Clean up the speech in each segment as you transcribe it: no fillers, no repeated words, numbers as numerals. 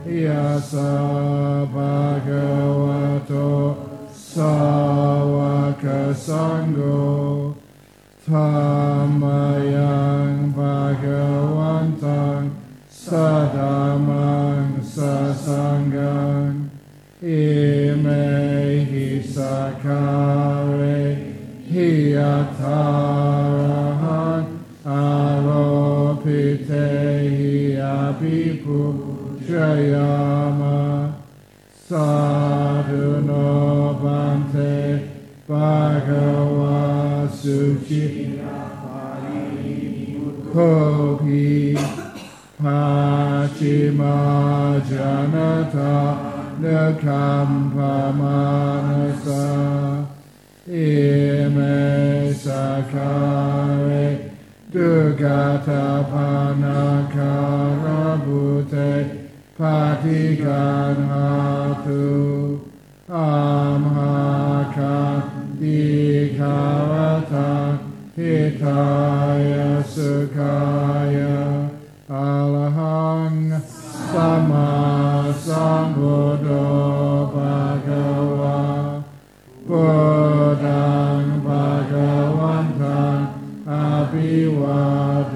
ยัสสะภะคะวะโตสาวกสังโฆธัมมายังภะคะวันตังสัทธัมมังสัสสังฆังอิเมหิสักขาเรหิยัตถาหังอโรภิเทหิอาภิปุชยามะสาธุโนปันเตภะคะวะสุจิโคภิภาชิมาจานาทาเนคัมภามานสาอิเมสักขาเรตุกาตาภานาคารบุเตปาทิกันหาตุอัมหาคันติขาวตังหิทายาสุขายาอะระหังสัมมาสัมพุทโธภะคะวะพุทธังภะคะวันตังอะภิวาเท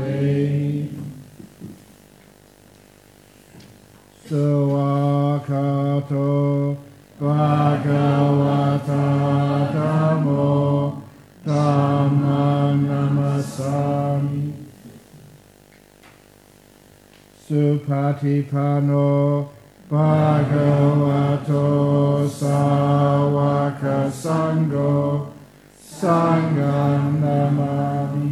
สวากขาโตภะคะวะตาธัมโมธัมมังนัมสสามิสุปฏิปันโนภะคะวะโตสาวกสังโฆสังฆังนามามิ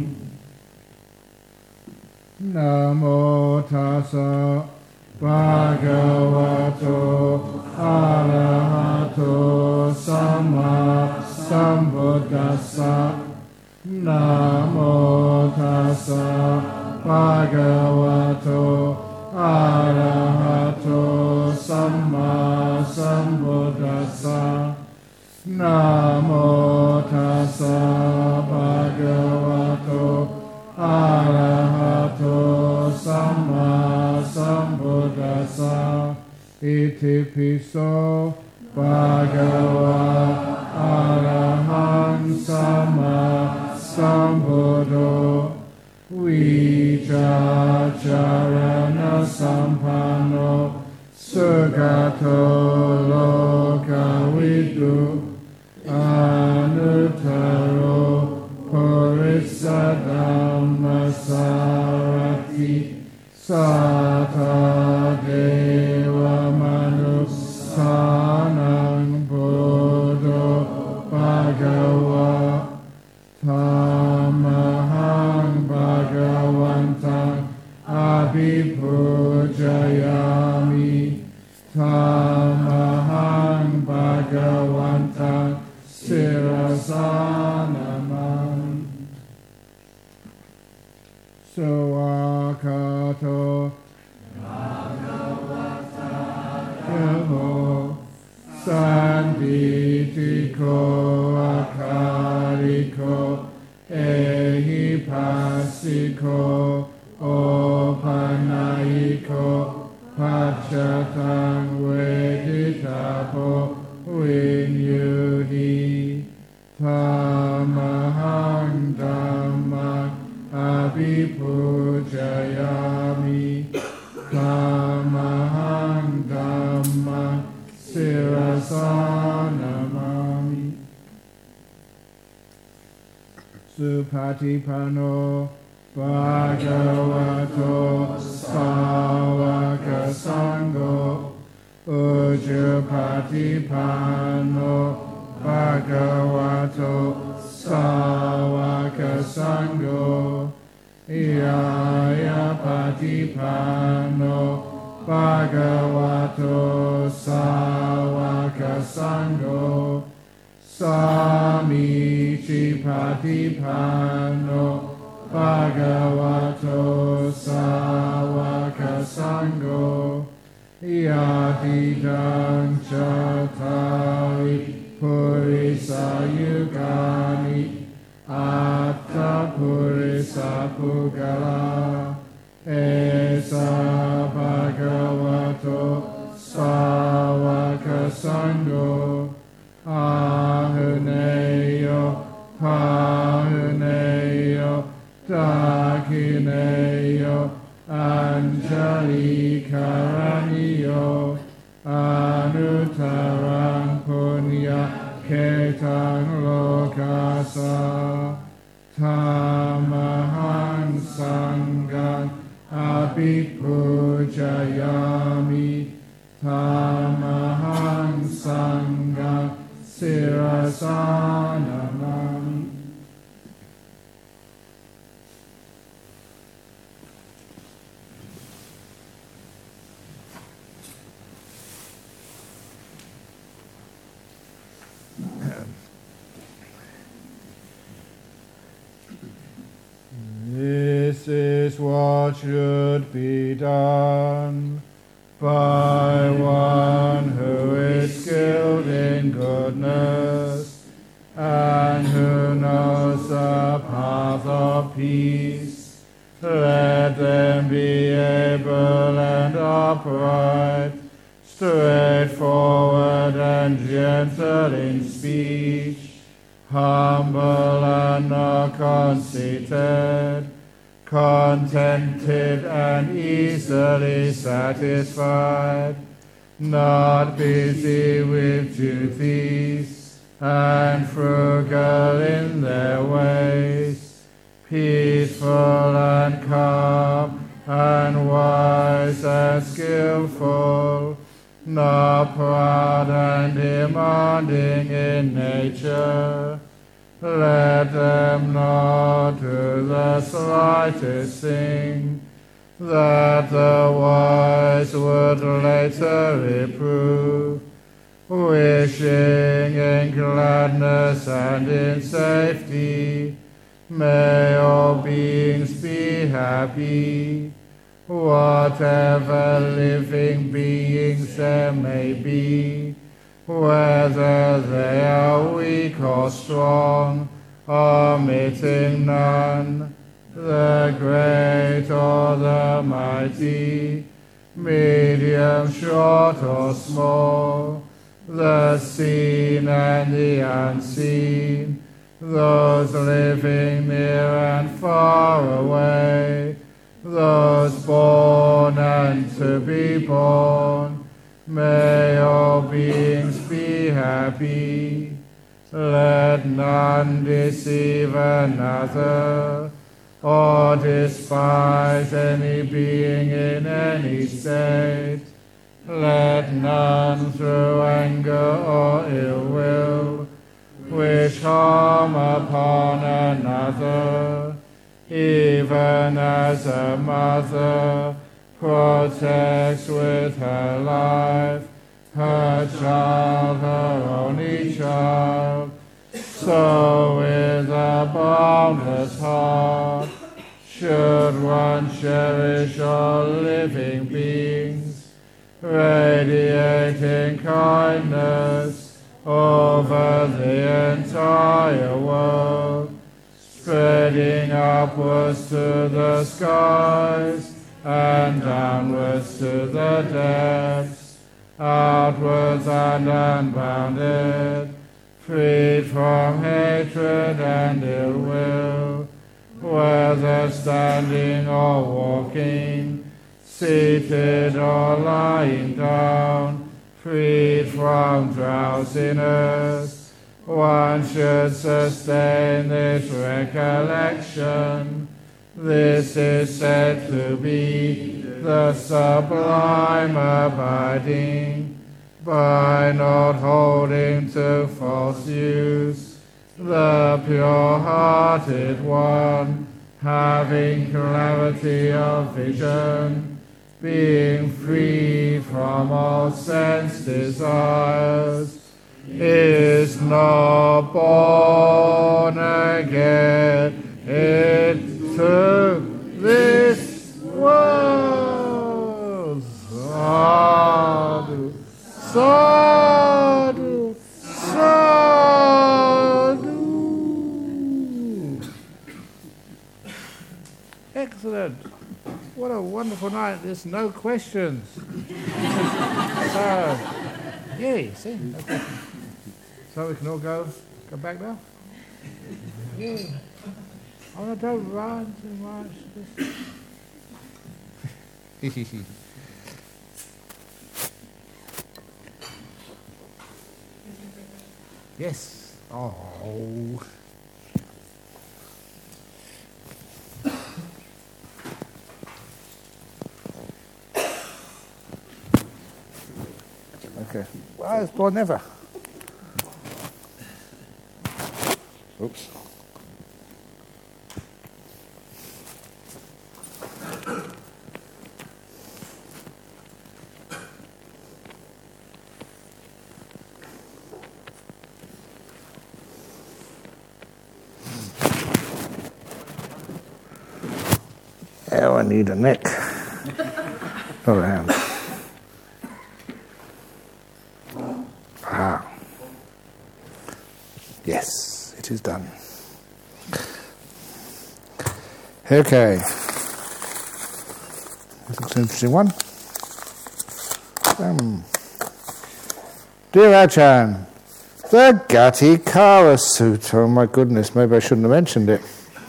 นะโมตัสสะภะคะวะโตอะระหะโตสัมมาสัมพุทธัสสะนะโมตัสสะภะคะวะโตอะระหะโตสัมมาสัมพุทธัสสะนะโมตัสสะภะคะวะโตอะระหะโตสัมมาสัมพุทธัสสะอิติปิโสภะคะวะอะระหังสัมมาสัมพุทโธวิชาจารณะสัมปันโนสุขโตโลกวิทูอนุตตโรปุริสธัมมัสสารติสัทธาเทวมนุสสานังพุทโธภะคะวะธัมมังภะคะวันตังอะภิปุชยามิธัมมังภะคะวันตังศิรสานามังสวากขาโตภะคะวะตาธัมโมสันติติโกอาคาริโกเอหิปัสสิโกโอปนัยโกปัจจตังเวทิตาโพวินยูหิธัมมังธัมมังอะภิปุชยามิธัมมังธัมมังศิรสานามามิสุปฏิปันโนภะคะวะโตสาวกสังโฆอุจุปฏิปันโนภะคะวะโตสาวกสังโฆยายาปฏิปันโนภะคะวะโตสาวกสังโฆสามีจิปฏิปันโนภะคะวะโตสาวกสังโฆยาติดังจัตตาริปุริสายุกานิอัตถปุริสปุกลาเอสะภะคะวะโตส karaniyo anutarang punya ketang lokasa tamahan sanggang abhipujayami tamahan sanggang sirasanamam. This is what should be done by one who is skilled in goodness and who knows the path of peace. Let them be able and upright, straightforward and gentle in speech, humble and not conceited, contented and easily satisfied, not busy with duties, and frugal in their ways, peaceful and calm, and wise and skillful, not proud and demanding in nature. Let them not do the slightest thing that the wise would later reprove, wishing in gladness and in safety, may all beings be happy. Whatever living beings there may be, whether they are weak or strong, omitting none, the great or the mighty, medium, short or small, the seen and the unseen, those living near and far away, those born and to be born, may all beings be happy. Let none deceive another, or despise any being in any state. Let none through anger or ill will wish harm upon another, even as a mother protects with her life her child, her only child, so with a boundless heart should one cherish all living beings, radiating kindness over the entire world, spreading upwards to the skies and downwards to the depths, outwards and unbounded, freed from hatred and ill will, whether standing or walking, seated or lying down, freed from drowsiness. One should sustain this recollection. This is said to be the sublime abiding, by not holding to false use, the pure-hearted one, having clarity of vision, being free from all sense desires, is not born again into this world. Sadhu, sadhu, sadhu. Excellent. What a wonderful night. There's no questions. Yeah, you see, no questions. So we can all go back now? Yeah. Oh, no, don't run too much. Yes. Oh. Okay. Well, it's more never. Oops. Oh, I need a neck. Not a hand. Ah. Yes, it is done. Okay. This looks an interesting one. Dear Ajahn, the Gati-Kara Sutta. Oh my goodness, maybe I shouldn't have mentioned it.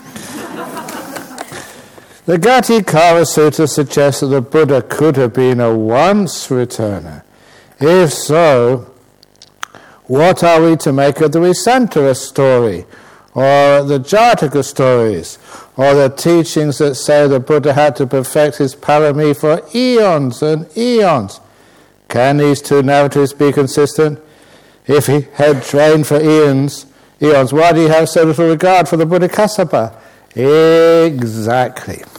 The Gati-Kara Sutta suggests that the Buddha could have been a once-returner. If so, what are we to make of the Vessantara story, or the Jataka stories, or the teachings that say the Buddha had to perfect his parami for eons and eons? Can these two narratives be consistent? If he had trained for eons, why do you have so little regard for the Bodhisattva? Exactly.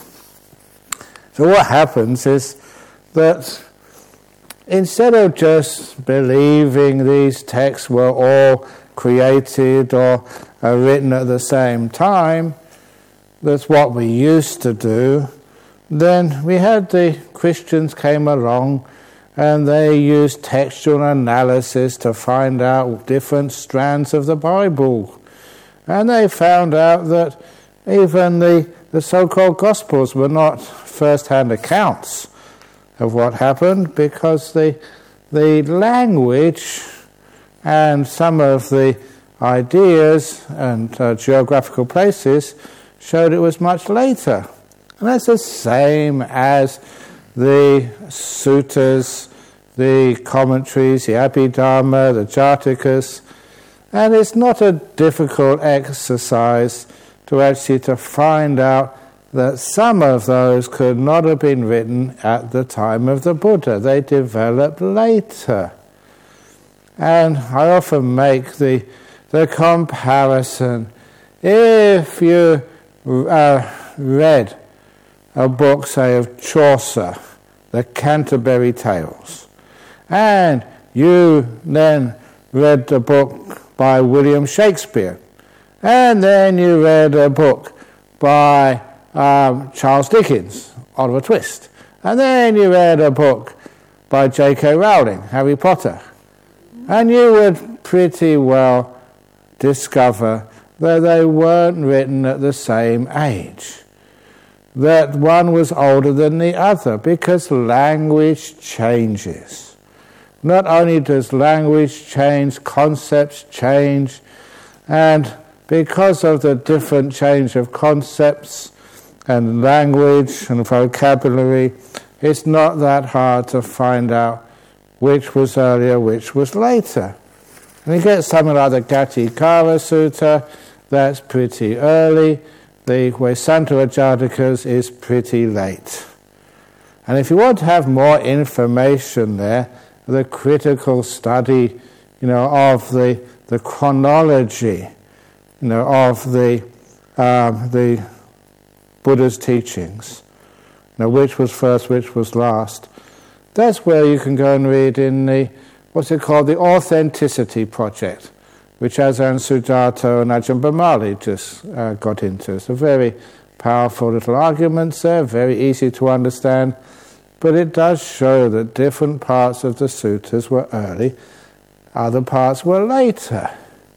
So what happens is that instead of just believing these texts were all created or written at the same time, that's what we used to do, then we had the Christians came along and they used textual analysis to find out different strands of the Bible. And they found out that even the so-called Gospels were not first-hand accounts of what happened, because the language and some of the ideas and geographical places showed it was much later. And that's the same as the suttas, the commentaries, the Abhidhamma, the Jatakas. And it's not a difficult exercise to find out that some of those could not have been written at the time of the Buddha. They developed later. And I often make the comparison. If you read a book, say, of Chaucer, the Canterbury Tales, and you then read a book by William Shakespeare, and then you read a book by Charles Dickens, Oliver Twist, and then you read a book by J.K. Rowling, Harry Potter, and you would pretty well discover that they weren't written at the same age, that one was older than the other, because language changes. Not only does language change, concepts change, and because of the different change of concepts and language and vocabulary, it's not that hard to find out which was earlier, which was later. And you get something like the Gati-Kara Sutta, that's pretty early. The Vessantara Jatakas is pretty late. And if you want to have more information there, the critical study, of the chronology, of the Buddha's teachings, which was first, which was last. That's where you can go and read in the, the Authenticity Project, which Ajahn Sujato and Ajahn Brahmali just got into. It's a very powerful little arguments there, very easy to understand, but it does show that different parts of the suttas were early, other parts were later.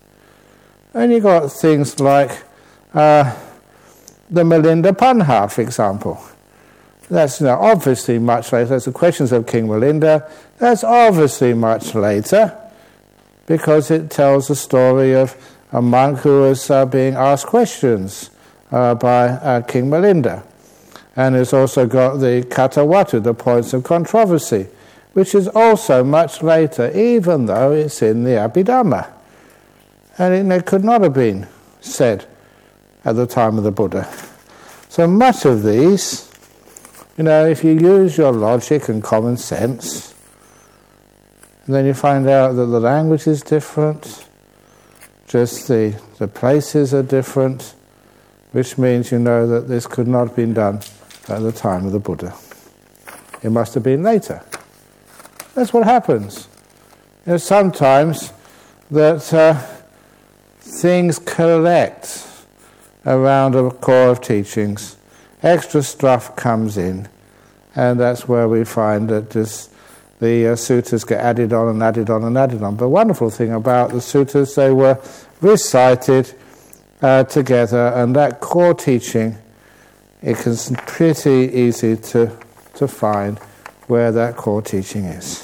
And you got things like the Milinda Punha, for example. That's obviously much later. That's the Questions of King Milinda. That's obviously much later, because it tells the story of a monk who was being asked questions by King Milinda. And it's also got the Katawatu, the Points of Controversy, which is also much later, even though it's in the Abhidhamma. and it could not have been said at the time of the Buddha. So much of these, if you use your logic and common sense, and then you find out that the language is different, just the places are different, which means you know that this could not have been done at the time of the Buddha. It must have been later. That's what happens. Sometimes that things collect around a core of teachings, extra stuff comes in, and that's where we find that the sutras get added on and added on and added on. But the wonderful thing about the sutras, they were recited together, and that core teaching, it's pretty easy to find where that core teaching is.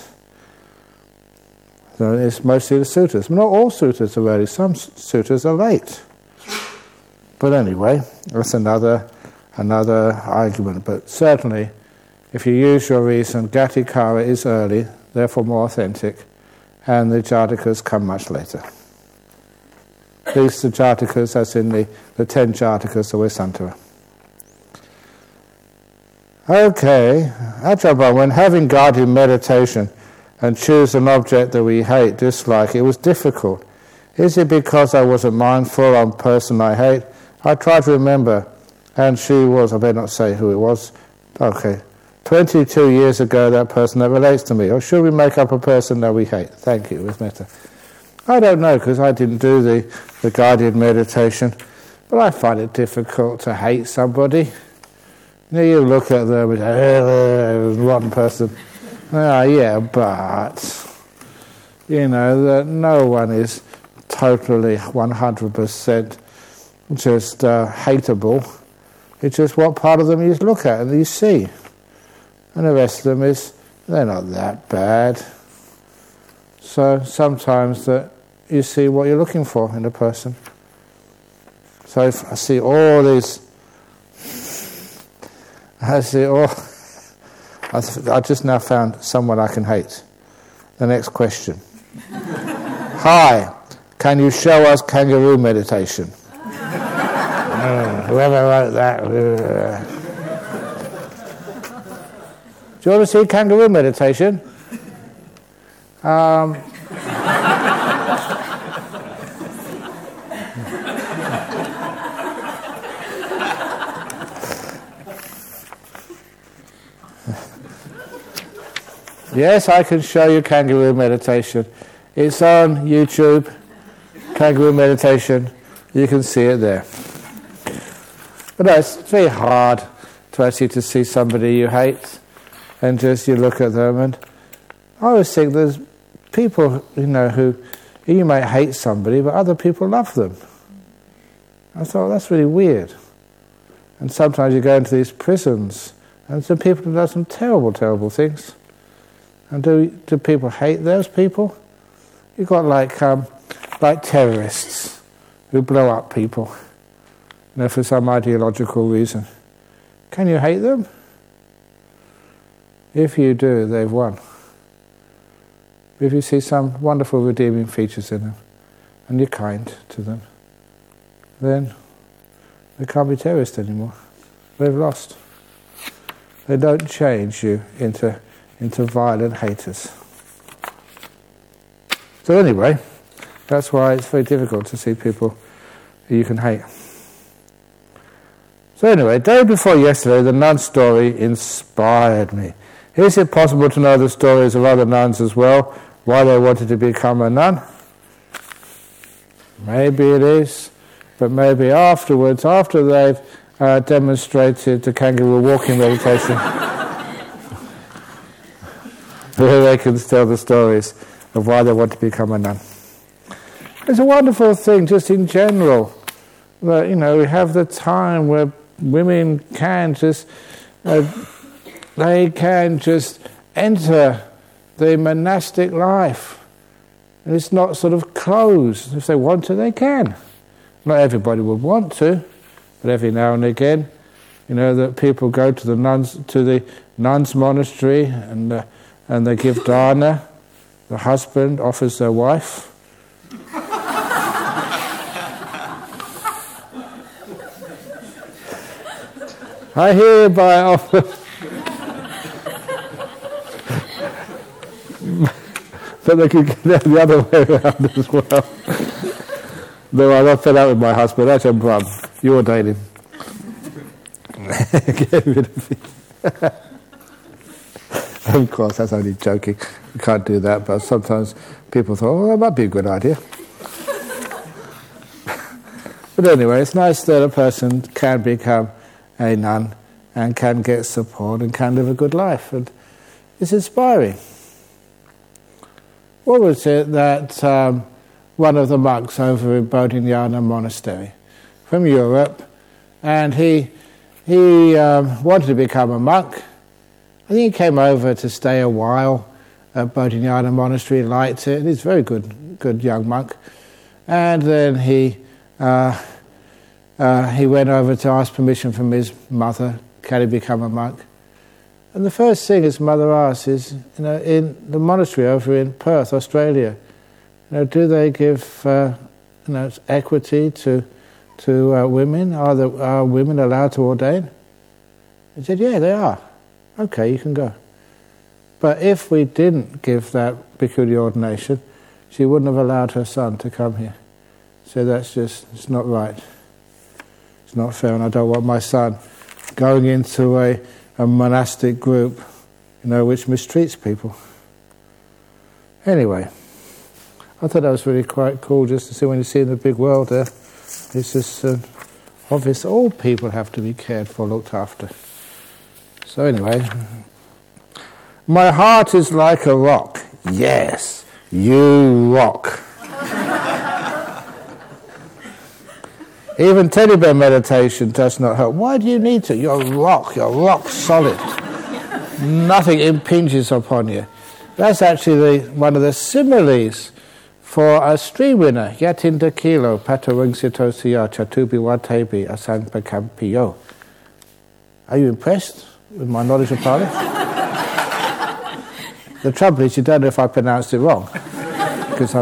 So it's mostly the sutras. Not all sutras are early, some sutras are late. But anyway, that's another argument. But certainly, if you use your reason, Gatikara is early, therefore more authentic, and the Jatakas come much later. These the Jatakas, as in the 10 Jatakas of Vesantara. Okay, Ajahn, when having guided meditation and choose an object that we hate, dislike, it was difficult. Is it because I wasn't mindful on person I hate? I tried to remember, and she was, I better not say who it was, okay, 22 years ago that person that relates to me. Or should we make up a person that we hate? Thank you, with metta. I don't know, because I didn't do the guided meditation, but I find it difficult to hate somebody. You look at them and say, rotten person. Yeah, but, that no one is totally 100% just hateable. It's just what part of them you look at and you see. And the rest of them they're not that bad. So sometimes that you see what you're looking for in a person. So if I see all these, I just now found someone I can hate. The next question. Hi, can you show us kangaroo meditation? Whoever wrote that. Do you want to see kangaroo meditation? Yes, I can show you kangaroo meditation. It's on YouTube, kangaroo meditation. You can see it there. But no, it's very hard to see somebody you hate and just you look at them. And I always think there's people, who you might hate somebody, but other people love them. I thought, that's really weird. And sometimes you go into these prisons and some people have done some terrible, terrible things. And do people hate those people? You've got like terrorists who blow up people, for some ideological reason. Can you hate them? If you do, they've won. If you see some wonderful redeeming features in them, and you're kind to them, then they can't be terrorists anymore. They've lost. They don't change you into violent haters. So anyway, that's why it's very difficult to see people who you can hate. So anyway, day before yesterday, the nun story inspired me. Is it possible to know the stories of other nuns as well, why they wanted to become a nun? Maybe it is, but maybe afterwards, after they've demonstrated the kangaroo walking meditation, they can tell the stories of why they want to become a nun. It's a wonderful thing, just in general, that we have the time where women can just enter the monastic life, and it's not sort of closed. If they want to, they can. Not everybody would want to, but every now and again, that people go to the nuns monastery and they give dana. The husband offers their wife. I hereby offer. But they could get the other way around as well. Though I'm not fed up with my husband, that's your problem. You ordained him. Get rid of him. Of course, that's only joking. You can't do that, but sometimes people thought, oh, that might be a good idea. But anyway, it's nice that a person can become a nun and can get support and can live a good life. And it's inspiring. What was it that one of the monks over in Bodhinyana Monastery from Europe, and he wanted to become a monk. I think he came over to stay a while at Bodhinyana Monastery, liked it, and he's a very good young monk. And then he went over to ask permission from his mother, can he become a monk? And the first thing his mother asked is, in the monastery over in Perth, Australia, do they give equity to women? Are women allowed to ordain? He said, yeah, they are. Okay, you can go. But if we didn't give that bhikkhuni ordination, she wouldn't have allowed her son to come here. So it's not right. It's not fair, and I don't want my son going into a monastic group, which mistreats people. Anyway, I thought that was really quite cool just to see when you see in the big world there. It's just obvious all people have to be cared for, looked after. So anyway, my heart is like a rock. Yes, you rock. Even teddy bear meditation does not help. Why do you need to? You're rock solid. Nothing impinges upon you. That's actually one of the similes for a stream winner. Yatinda kilo patarungsitosiya chatubiwatebi asanpakampiyo. Are you impressed with my knowledge of Pali? The trouble is you don't know if I pronounced it wrong. Because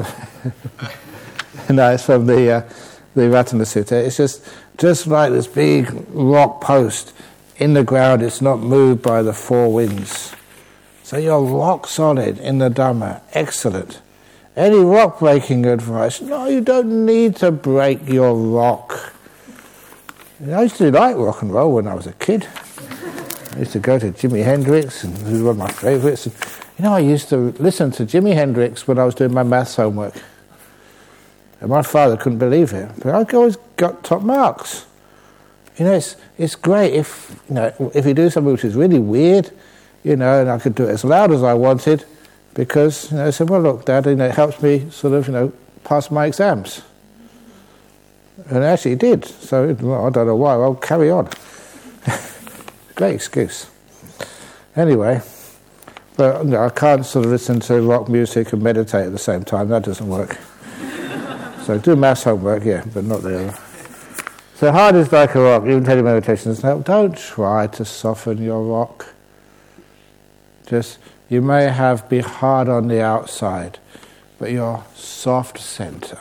it's from the Ratana Sutta. It's just like this big rock post in the ground. It's not moved by the four winds. So you're rock solid in the Dhamma. Excellent. Any rock breaking advice? No, you don't need to break your rock. I used to like rock and roll when I was a kid. I used to go to Jimi Hendrix, and he was one of my favourites. I used to listen to Jimi Hendrix when I was doing my maths homework. And my father couldn't believe it, but I always got top marks. It's great if you do something which is really weird, and I could do it as loud as I wanted, because I said, well, look, Dad, it helps me sort of pass my exams. And actually it did. So I don't know why. I'll carry on. Great excuse. Anyway, but I can't sort of listen to rock music and meditate at the same time. That doesn't work. So do maths homework, yeah, but not the other. So hard is like a rock. Even teddy meditation doesn't help. Don't try to soften your rock. You may be hard on the outside, but you're soft centre.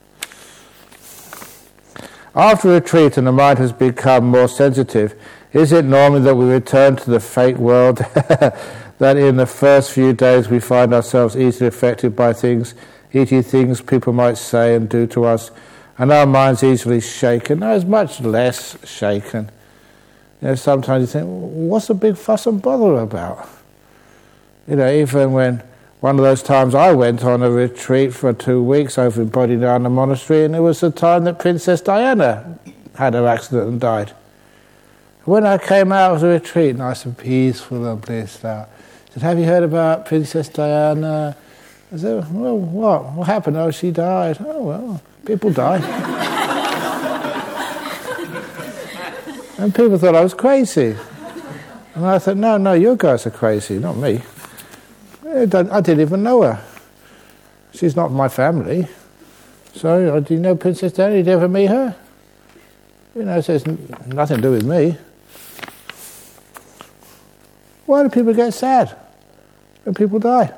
After retreat and the mind has become more sensitive, is it normal that we return to the fake world, that in the first few days we find ourselves easily affected by things, e.g. things people might say and do to us, and our minds easily shaken? No, it's much less shaken. Sometimes you think, what's the big fuss and bother about? Even when one of those times I went on a retreat for 2 weeks over in Bodhinyana Monastery, and it was the time that Princess Diana had her accident and died. When I came out of the retreat, nice and peaceful and blissed out, I said, have you heard about Princess Diana? I said, well, what? What happened? Oh, she died. Oh, well, people die. And people thought I was crazy. And I thought, no, you guys are crazy, not me. I didn't even know her. She's not my family. So, do you know Princess Diana? Did you ever meet her? So it's nothing to do with me. Why do people get sad when people die?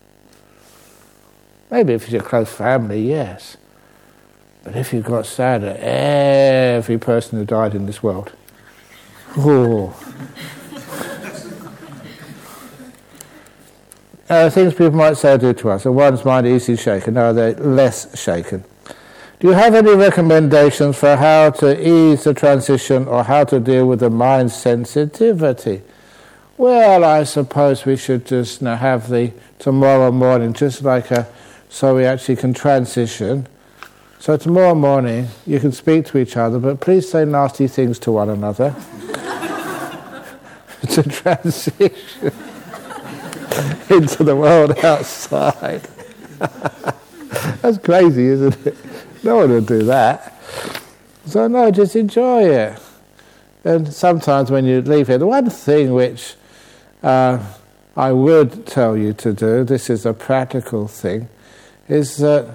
Maybe if it's your close family, yes. But if you got sad at every person who died in this world, Ooh. Things people might say or do to us. Are one's mind easily shaken? No, they're less shaken. Do you have any recommendations for how to ease the transition or how to deal with the mind's sensitivity? Well, I suppose we should just have the tomorrow morning, just like so we actually can transition. So tomorrow morning you can speak to each other, but please say nasty things to one another. It's a transition into the world outside. That's crazy, isn't it? No one would do that. So no, just enjoy it. And sometimes when you leave here, the one thing which I would tell you to do, this is a practical thing, is that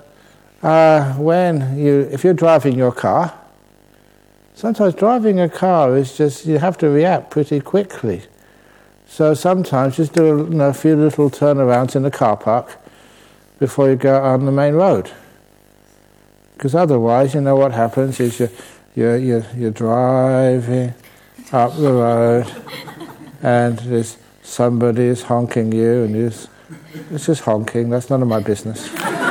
if you're driving your car, sometimes driving a car is just, you have to react pretty quickly. So sometimes just do a few little turnarounds in the car park before you go on the main road. Because otherwise, what happens is you're driving up the road and there's somebody is honking you and it's just honking, that's none of my business.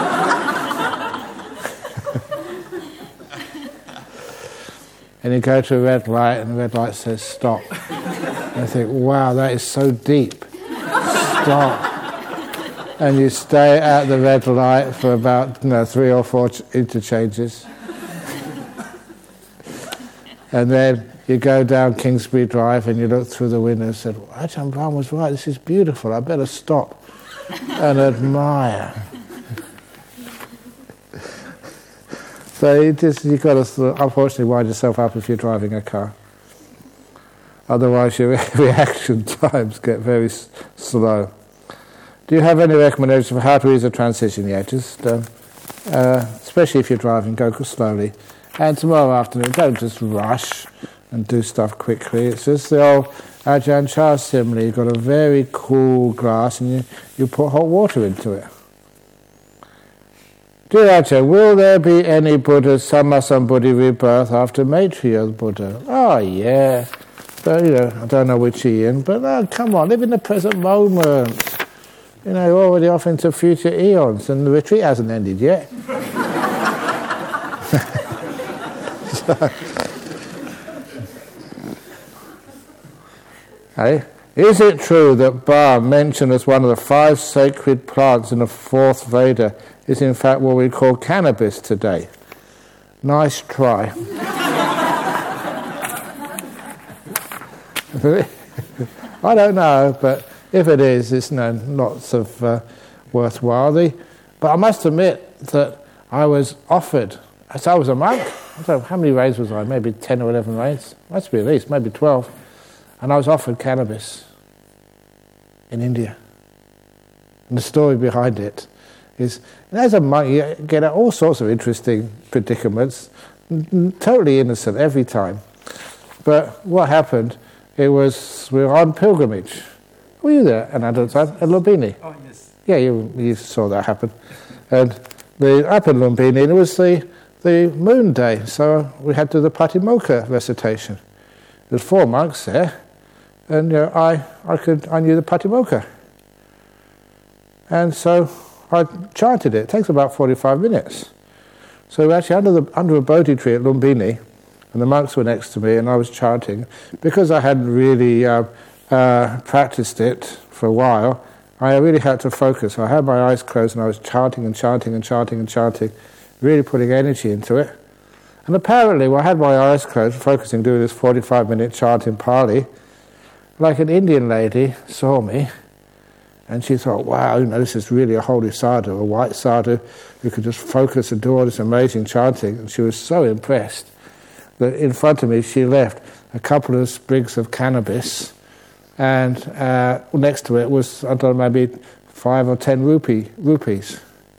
And you go to a red light and the red light says stop. And I think, wow, that is so deep. Stop. And you stay at the red light for about 3 or 4 interchanges. And then you go down Kingsbury Drive and you look through the window and say, Ajahn Brahm was right, this is beautiful, I better stop and admire. So you've got to unfortunately wind yourself up if you're driving a car. Otherwise your reaction times get very slow. Do you have any recommendations for how to ease a transition? Yeah, just, especially if you're driving, go slowly. And tomorrow afternoon, don't just rush and do stuff quickly. It's just the old Ajahn Chah simile. You've got a very cool glass and you put hot water into it. Dear Ajahn, will there be any Buddha, Sammasambuddhi rebirth after Maitreya Buddha? Oh, yeah. But, I don't know which he in, but come on, live in the present moment. You're already off into future eons and the retreat hasn't ended yet. Hey? Is it true that Balm, mentioned as one of the 5 sacred plants in the 4th Veda, is in fact what we call cannabis today? Nice try. I don't know, but if it is, it's lots of worthwhile. But I must admit that I was offered, as I was a monk, I don't know, how many rains was I? Maybe 10 or 11 rains? Must be at least, maybe 12. And I was offered cannabis in India. And the story behind it is, as a monk, you get all sorts of interesting predicaments, totally innocent every time. But what happened, we were on pilgrimage. Were you there another time at Lumbini? Oh, yes. Yeah, you saw that happen. And up in Lumbini, it was the moon day, so we had to do the Patimokkha recitation. There was 4 monks there, and I knew the Patimokkha. And so I chanted it. It takes about 45 minutes. So we were actually under a Bodhi tree at Lumbini, and the monks were next to me, and I was chanting. Because I hadn't really practiced it for a while, I really had to focus. I had my eyes closed and I was chanting and chanting and chanting and chanting, really putting energy into it. And apparently, when I had my eyes closed, focusing, doing this 45-minute chant in Pali, like an Indian lady saw me, and she thought, wow, this is really a holy sadhu, a white sadhu who could just focus and do all this amazing chanting. And she was so impressed that in front of me she left a couple of sprigs of cannabis, and next to it was, I don't know, maybe 5 or 10 rupees.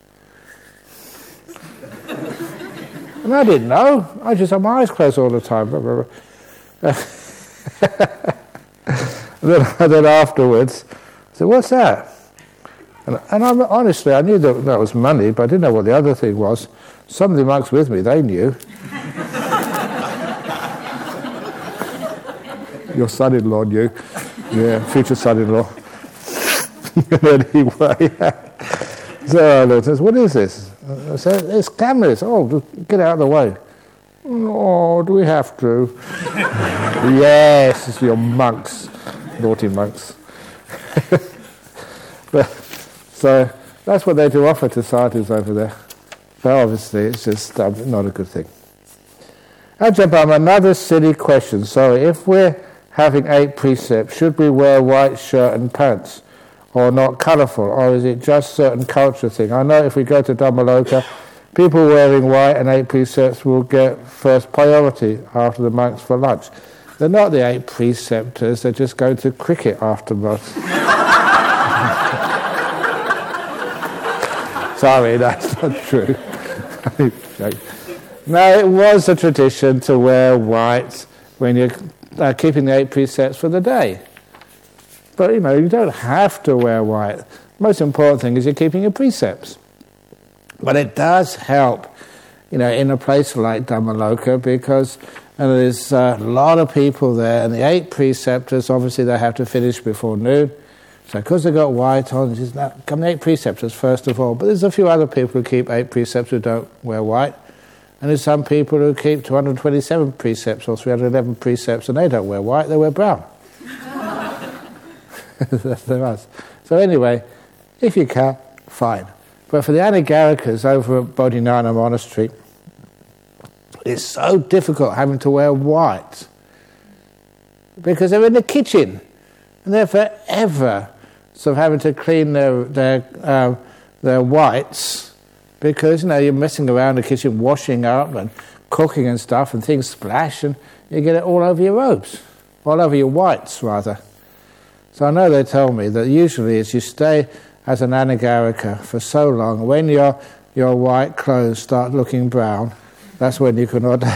And I didn't know. I just had my eyes closed all the time. And then afterwards, I said, what's that? And honestly, I knew that was money, but I didn't know what the other thing was. Some of the monks with me, they knew. Your son-in-law knew. Yeah, future son-in-law. Anyway, so I looked and said, what is this? I said, it's cameras. Oh, just get out of the way. Oh, do we have to? Yes, it's your monks, naughty monks. So that's what they do offer to sadhus over there. But obviously it's just not a good thing. Ajahn, another silly question. So if we're having 8 precepts, should we wear white shirt and pants? Or not colourful? Or is it just certain culture thing? I know if we go to Dhammaloka, people wearing white and 8 precepts will get first priority after the monks for lunch. They're not the 8 preceptors, they just go to cricket afterwards. Sorry, that's not true. No, it was a tradition to wear white when you're keeping the 8 precepts for the day. But, you don't have to wear white. The most important thing is you're keeping your precepts. But it does help, in a place like Dhammaloka, because there's a lot of people there, and the 8 preceptors, obviously they have to finish before noon. So because they've got white on, it's just come the 8 preceptors first of all. But there's a few other people who keep 8 precepts who don't wear white. And there's some people who keep 227 precepts or 311 precepts and they don't wear white, they wear brown. There is. So anyway, if you can, fine. But for the Anagarikas over at Bodhinyana Monastery, it's so difficult having to wear white because they're in the kitchen and they're forever sort of having to clean their whites because you're messing around the kitchen, washing up and cooking and stuff, and things splash and you get it all over your robes, all over your whites rather. So I know they tell me that usually as you stay as an Anagarika for so long, when your white clothes start looking brown, that's when you can ordain.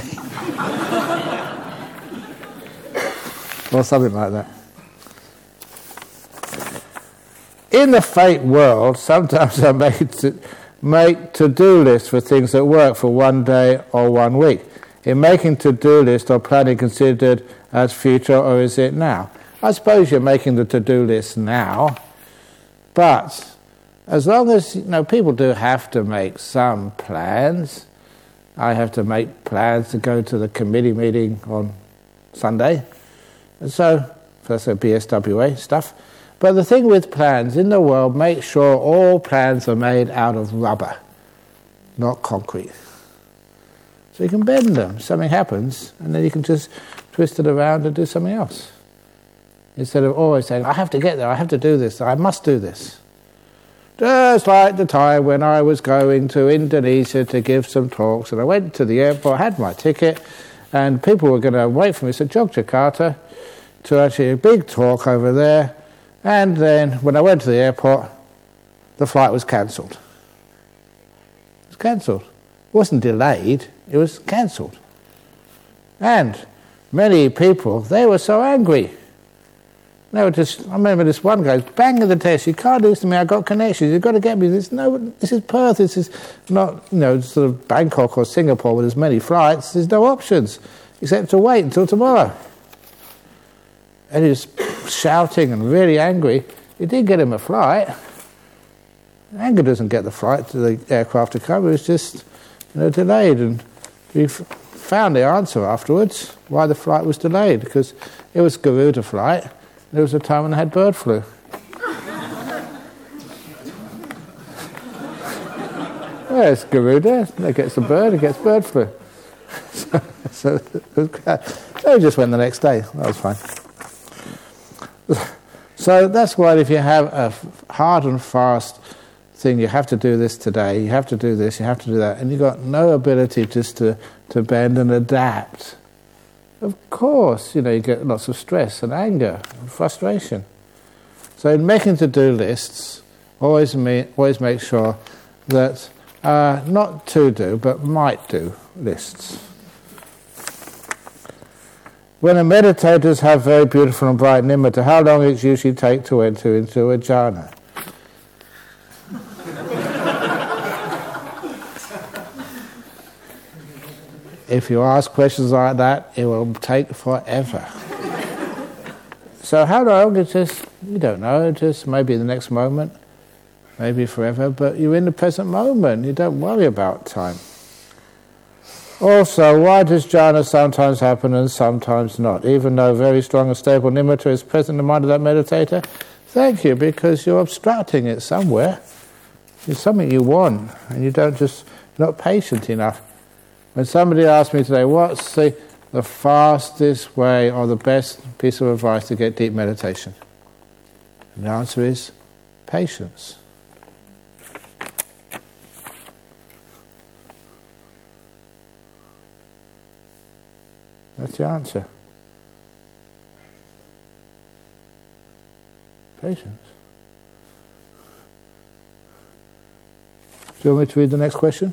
Or something like that. In the fate world, sometimes I make to-do lists for things that work for one day or 1 week. Is making to-do list or planning considered as future, or is it now? I suppose you're making the to-do list now, but as long as, people do have to make some plans. I have to make plans to go to the committee meeting on Sunday, and so that's a BSWA stuff. But the thing with plans in the world, make sure all plans are made out of rubber, not concrete. So you can bend them, something happens, and then you can just twist it around and do something else. Instead of always saying, I have to get there, I have to do this, I must do this. Just like the time when I was going to Indonesia to give some talks, and I went to the airport, had my ticket, and people were going to wait for me to Yogyakarta to actually a big talk over there, and then when I went to the airport, the flight was cancelled. It was cancelled. It wasn't delayed, it was cancelled. And many people, they were so angry. They were just, I remember this one guy banging the desk, you can't do this to me, I've got connections, you've got to get me this. No, this is Perth, this is not, sort of Bangkok or Singapore with as many flights, there's no options except to wait until tomorrow. And he was shouting and really angry. It did get him a flight. Anger doesn't get the flight to the aircraft to come, it was just delayed. And we found the answer afterwards, why the flight was delayed, because it was Garuda flight. There was a time when they had bird flu. Well, it's Garuda. It gets a bird, it gets bird flu. So we just went the next day. That was fine. So that's why if you have a hard and fast thing, you have to do this today, you have to do this, you have to do that, and you've got no ability just to bend and adapt. Of course, you get lots of stress and anger and frustration. So in making to-do lists, always make sure that not to-do, but might-do lists. When the meditators have very beautiful and bright nimitta, how long does it usually take to enter into a jhana? If you ask questions like that, it will take forever. So how long? It's just, you don't know, just maybe the next moment, maybe forever, but you're in the present moment. You don't worry about time. Also, why does jhana sometimes happen and sometimes not? Even though very strong and stable nimitta is present in the mind of that meditator? Thank you, because you're obstructing it somewhere. It's something you want, and you don't just, you're not patient enough. When somebody asked me today, what's the fastest way or the best piece of advice to get deep meditation? And the answer is patience. That's the answer. Patience. Do you want me to read the next question?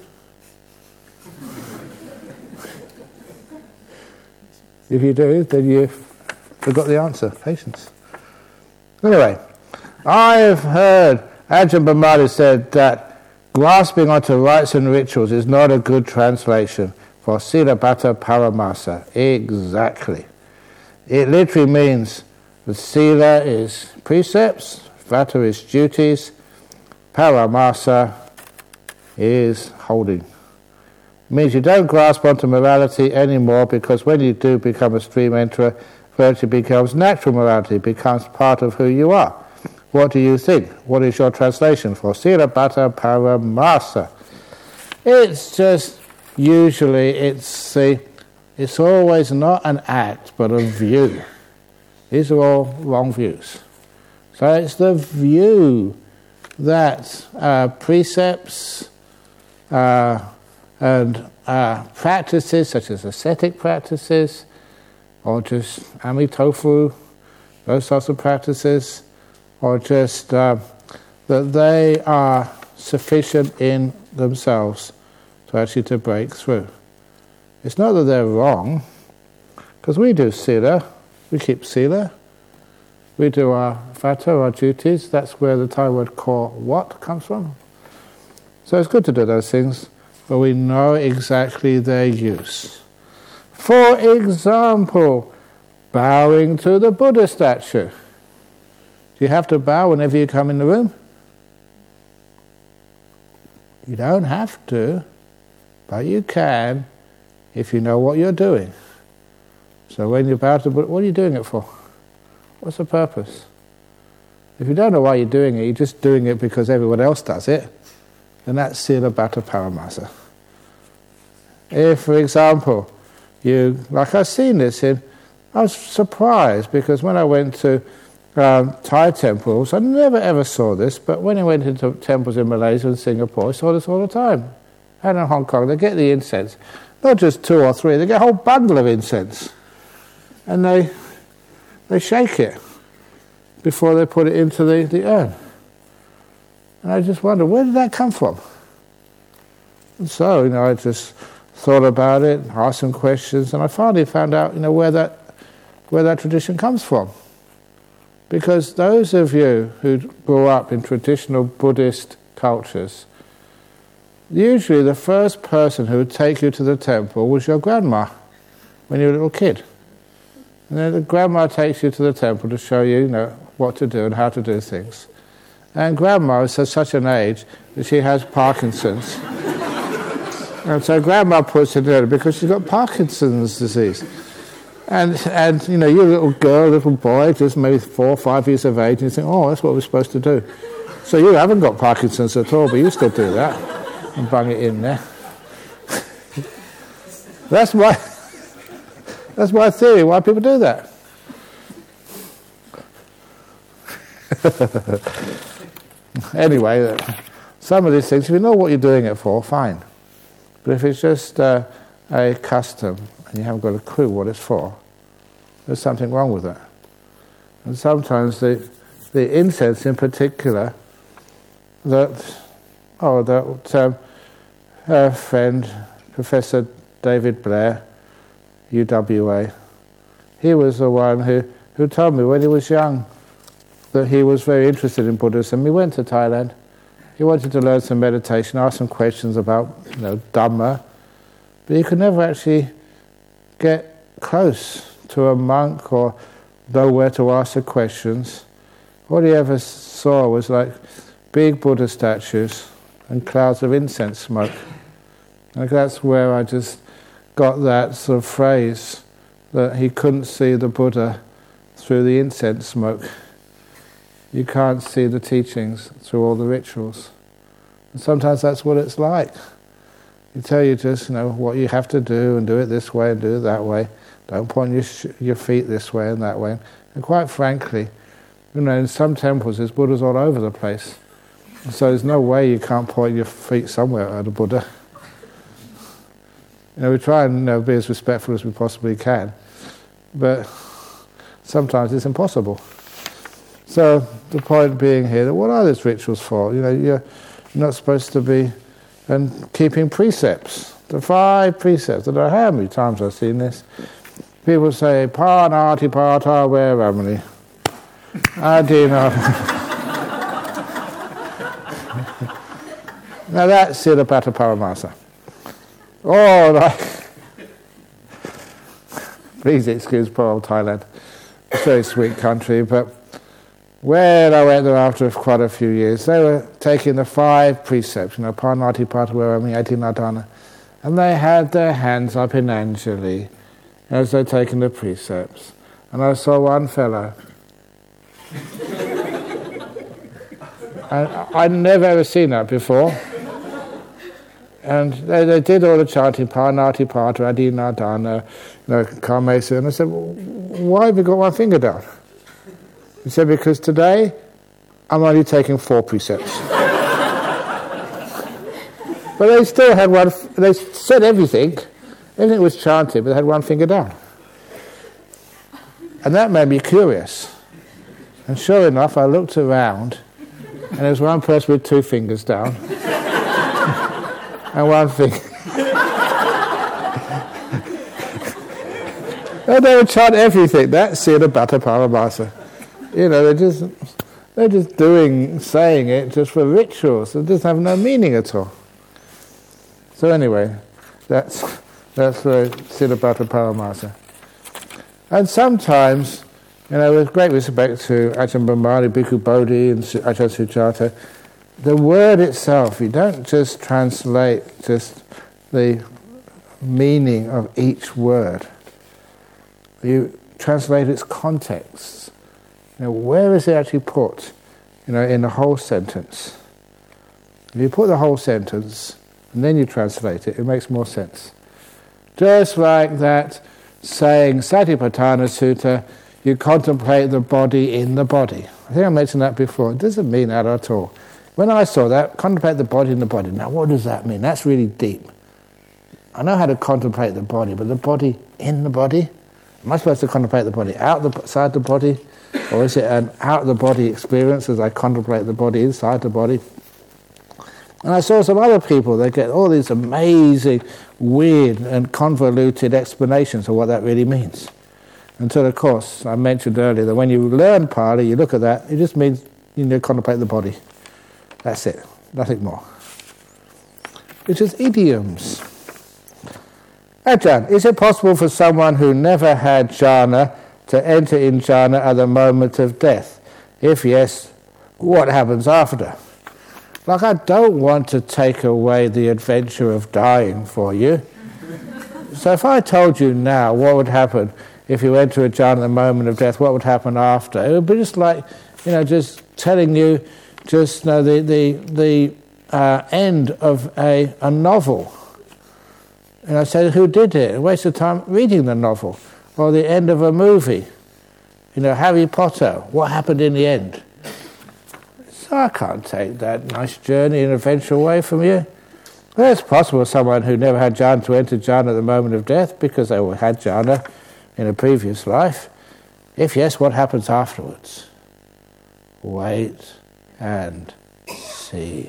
If you do, then you've forgot the answer. Patience. Anyway, I've heard Ajahn Brahmali said that grasping onto rites and rituals is not a good translation for Sila Bhatta Paramasa. Exactly. It literally means that Sila is precepts, Vata is duties, Paramasa is holding. It means you don't grasp onto morality anymore, because when you do become a stream enterer, virtue becomes natural morality, becomes part of who you are. What do you think? What is your translation for Sila Bhatta Paramasa? It's just, usually it's always not an act but a view. These are all wrong views. So it's the view that precepts and practices such as ascetic practices, or just amitofu, those sorts of practices, or just that they are sufficient in themselves to actually to break through. It's not that they're wrong, because we do sila, we keep sila, we do our vata, our duties. That's where the Thai word ko wat comes from. So it's good to do those things, but we know exactly their use. For example, bowing to the Buddha statue. Do you have to bow whenever you come in the room? You don't have to, but you can if you know what you're doing. So when you bow to the Buddha, what are you doing it for? What's the purpose? If you don't know why you're doing it, you're just doing it because everyone else does it, then that's Sila Bhatta Paramasa. If, for example, like I've seen this I was surprised, because when I went to Thai temples, I never ever saw this, but when I went into temples in Malaysia and Singapore, I saw this all the time. And in Hong Kong, they get the incense, not just 2 or 3, they get a whole bundle of incense. And they shake it before they put it into the urn. And I just wondered, where did that come from? And so, I just thought about it, asked some questions, and I finally found out, where that tradition comes from. Because those of you who grew up in traditional Buddhist cultures, usually the first person who would take you to the temple was your grandma when you were a little kid. And then the grandma takes you to the temple to show you, what to do and how to do things. And grandma is at such an age that she has Parkinson's. And so grandma puts it there because she's got Parkinson's disease. And you're a little girl, little boy, just maybe 4 or 5 years of age, and you think, oh, that's what we're supposed to do. So you haven't got Parkinson's at all, but you still do that and bung it in there. That's my theory, why people do that. Anyway, some of these things, if you know what you're doing it for, fine. But if it's just a custom and you haven't got a clue what it's for, there's something wrong with that. And sometimes the incense in particular, her friend, Professor David Blair, UWA, he was the one who told me when he was young that he was very interested in Buddhism. He went to Thailand. He wanted to learn some meditation, ask some questions about Dhamma, but he could never actually get close to a monk or know where to ask the questions. All he ever saw was like big Buddha statues and clouds of incense smoke. Like that's where I just got that sort of phrase that he couldn't see the Buddha through the incense smoke. You can't see the teachings through all the rituals. And sometimes that's what it's like. You tell you just, what you have to do and do it this way and do it that way. Don't point your feet this way and that way. And quite frankly, in some temples there's Buddhas all over the place. So there's no way you can't point your feet somewhere at a Buddha. We try and be as respectful as we possibly can, but sometimes it's impossible. So the point being here, that what are these rituals for? You're not supposed to be keeping precepts. The 5 precepts. I don't know how many times I've seen this. People say, Pārnāti pātā vairamani. Adina. Now that's Siddhapāta Paramasa. Please excuse poor old Thailand. It's a very sweet country, but when I went there after quite a few years, they were taking the 5 precepts, Pārnāti pātā vairamani adinādana, and they had their hands up in Anjali as they're taking the precepts. And I saw one fellow, and I'd never ever seen that before. And they did all the chanting, Pārnāti pātā adinādana, Kāmesa, and I said, why have you got one finger down? He said, because today I'm only taking 4 precepts. But they still had one, they said everything was chanted, but they had one finger down. And that made me curious. And sure enough, I looked around, and there was one person with 2 fingers down, and 1 finger. And they would chant everything. That's Siddhapāta Paramasa. They're just saying it just for rituals. It doesn't have no meaning at all. So anyway, that's Siddhapāta Paramasa. And sometimes, with great respect to Ajahn Brahmani, Bhikkhu Bodhi and Ajahn Sujata, the word itself, you don't just translate just the meaning of each word. You translate its context. Where is it actually put, in the whole sentence? If you put the whole sentence and then you translate it, it makes more sense. Just like that saying, Satipatthana Sutta, you contemplate the body in the body. I think I mentioned that before. It doesn't mean that at all. When I saw that, contemplate the body in the body. Now, what does that mean? That's really deep. I know how to contemplate the body, but the body in the body? Am I supposed to contemplate the body outside the body? Or is it an out-of-the-body experience as I contemplate the body inside the body? And I saw some other people, they get all these amazing, weird and convoluted explanations of what that really means. Until, of course, I mentioned earlier that when you learn Pali, you look at that, it just means you need to contemplate the body. That's it, nothing more. It's just idioms. Ajahn, is it possible for someone who never had jhana to enter in jhana at the moment of death? If yes, what happens after? I don't want to take away the adventure of dying for you. So if I told you now what would happen if you enter a jhana at the moment of death, what would happen after? It would be just like, just telling you the end of a novel. And I said, who did it? A waste of time reading the novel. Or the end of a movie. Harry Potter, what happened in the end? So I can't take that nice journey and adventure away from you. Well, it's possible someone who never had jhana to enter jhana at the moment of death because they had jhana in a previous life. If yes, what happens afterwards? Wait and see.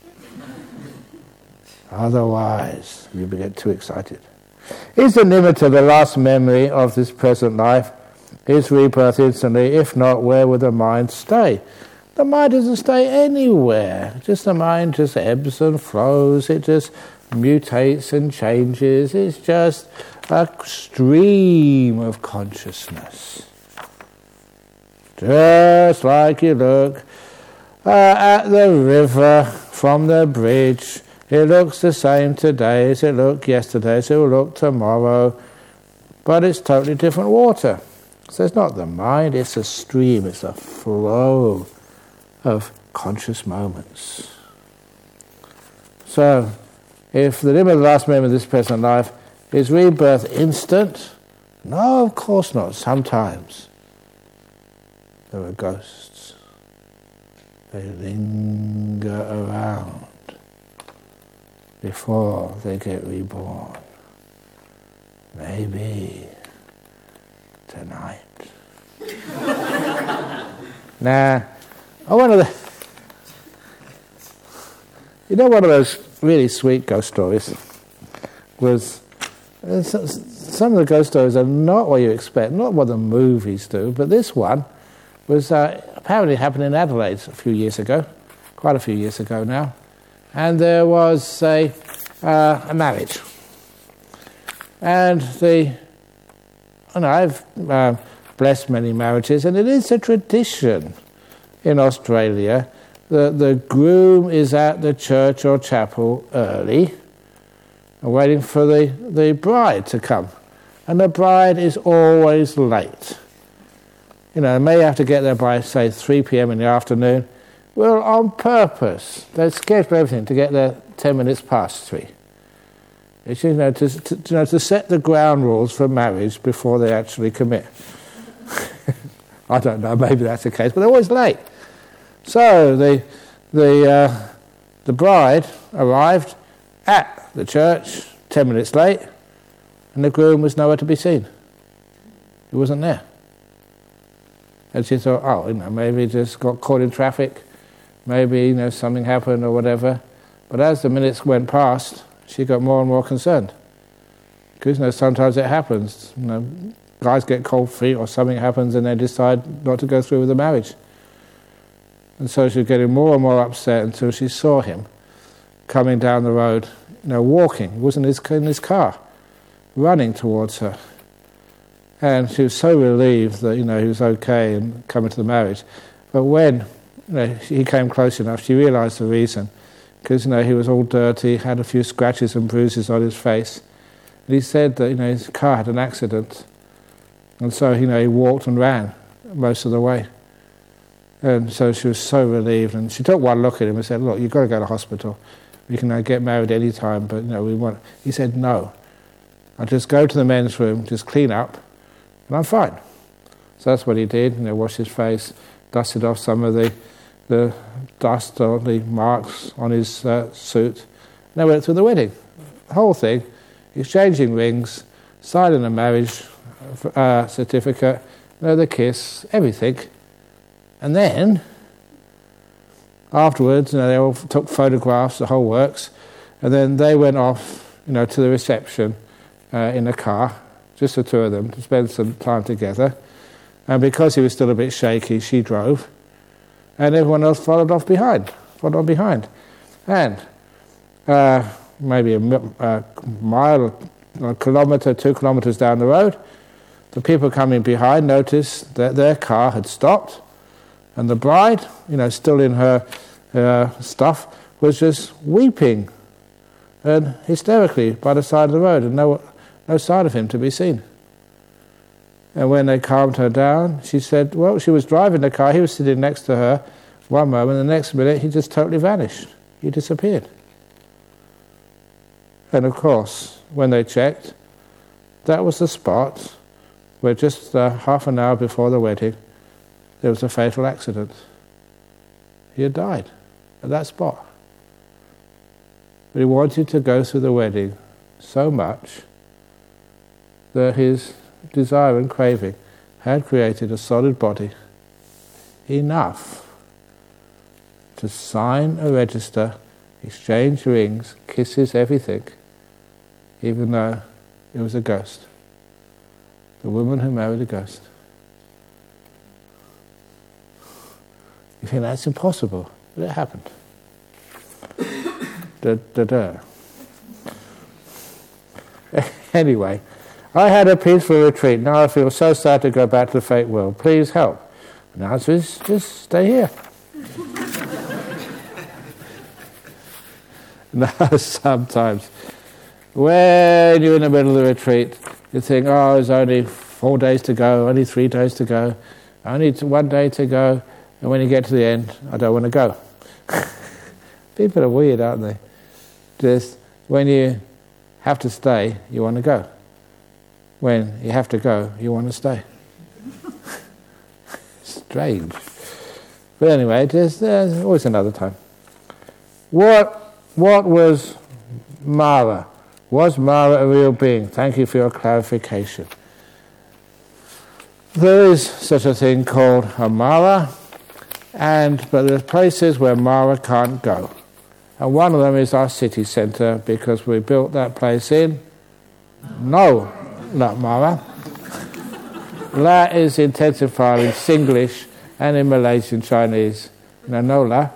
Otherwise, you get too excited. Is the nimitta the last memory of this present life? Is rebirth instantly? If not, where will the mind stay? The mind doesn't stay anywhere. The mind just ebbs and flows. It just mutates and changes. It's just a stream of consciousness. just like you look at the river from the bridge. It looks the same today as it looked yesterday, as it will look tomorrow, but it's totally different water. So it's not the mind, it's a stream, it's a flow of conscious moments. So, if the limit of the last moment of this present life is rebirth instant, no, of course not. Sometimes there are ghosts. They linger around before they get reborn. Maybe tonight. Now, one of those really sweet ghost stories was, some of the ghost stories are not what you expect, not what the movies do, but this one was apparently happened in Adelaide a few years ago, quite a few years ago now, and there was a marriage. And I've blessed many marriages, and it is a tradition in Australia that the groom is at the church or chapel early and waiting for the bride to come. And the bride is always late. May have to get there by, say, 3 p.m. in the afternoon. Well, on purpose. They schedule everything to get there 10 minutes past 3. It's, to set the ground rules for marriage before they actually commit. I don't know, maybe that's the case, but they're always late. So the bride arrived at the church 10 minutes late, and the groom was nowhere to be seen. He wasn't there. And she thought, maybe he just got caught in traffic, maybe something happened or whatever. But as the minutes went past, she got more and more concerned. Because sometimes it happens. Guys get cold feet or something happens and they decide not to go through with the marriage. And so she was getting more and more upset until she saw him coming down the road, walking. He wasn't in his car, running towards her. And she was so relieved that, he was okay and coming to the marriage. But when he came close enough, she realised the reason. Because, he was all dirty, had a few scratches and bruises on his face. And he said that, his car had an accident. And so, he walked and ran most of the way. And so she was so relieved. And she took one look at him and said, look, you've got to go to hospital. We can get married any time, but, we want... He said, no. I'll just go to the men's room, just clean up, and I'm fine. So that's what he did. Washed his face, dusted off some of the dust or the marks on his suit. And they went through the wedding. The whole thing, exchanging rings, signing a marriage certificate, the kiss, everything. And then, afterwards, they all took photographs, the whole works, and then they went off, to the reception in a car, just the two of them, to spend some time together. And because he was still a bit shaky, she drove. And everyone else followed on behind. And maybe a mile, a kilometre, 2 kilometres down the road, the people coming behind noticed that their car had stopped, and the bride, still in her stuff, was just weeping and hysterically by the side of the road, and no sign of him to be seen. And when they calmed her down, she said, well, she was driving the car, he was sitting next to her one moment, the next minute he just totally vanished. He disappeared. And of course, when they checked, that was the spot where just half an hour before the wedding, there was a fatal accident. He had died at that spot. But he wanted to go through the wedding so much that his desire and craving had created a solid body enough to sign a register, exchange rings, kisses, everything, even though it was a ghost. The woman who married a ghost. You think that's impossible, but it happened. Anyway, I had a peaceful retreat. Now I feel so sad to go back to the fake world. Please help. And the answer is, just stay here. Now, sometimes, when you're in the middle of the retreat, you think, oh, there's only 4 days to go, only 3 days to go, only 1 day to go, and when you get to the end, I don't want to go. People are weird, aren't they? Just when you have to stay, you want to go. When you have to go, you want to stay. Strange. But anyway, there's always another time. What was Mara? Was Mara a real being? Thank you for your clarification. There is such a thing called a Mara, but there's places where Mara can't go. And one of them is our city centre, because we built that place in not Mara. La is intensified in Singlish and in Malaysian Chinese. No La.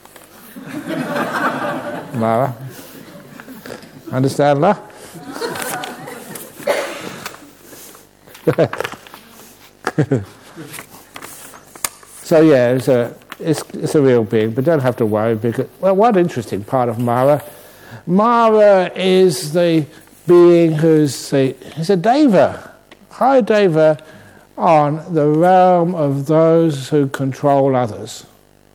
Mara. Understand La? So yeah, it's a real being, but don't have to worry, because, well, one interesting part of Mara is the being he's a deva, high deva on the realm of those who control others.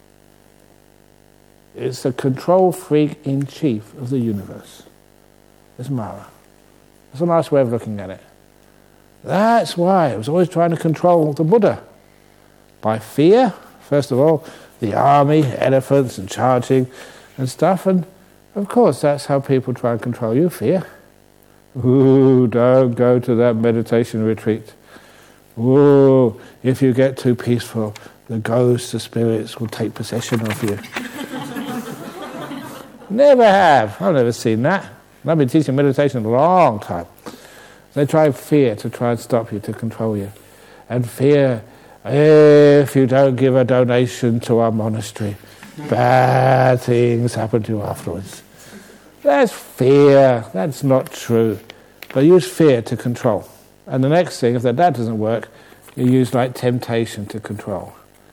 It's the control freak in chief of the universe. It's Mara. That's a nice way of looking at it. That's why it was always trying to control the Buddha. By fear, first of all, the army, elephants and charging and stuff, and of course that's how people try and control you, fear. Ooh, don't go to that meditation retreat. Ooh, if you get too peaceful, the ghosts, the spirits will take possession of you. Never have. I've never seen that. I've been teaching meditation a long time. They try fear to try and stop you, to control you. And fear, if you don't give a donation to our monastery, bad things happen to you afterwards. That's fear. That's not true. But use fear to control. And the next thing, if that doesn't work, you use like temptation to control.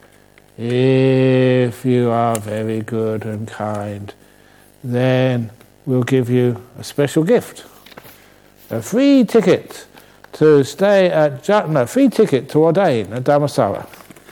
If you are very good and kind, then we'll give you a special gift. A free ticket to stay at... free ticket to ordain at Dhammasala.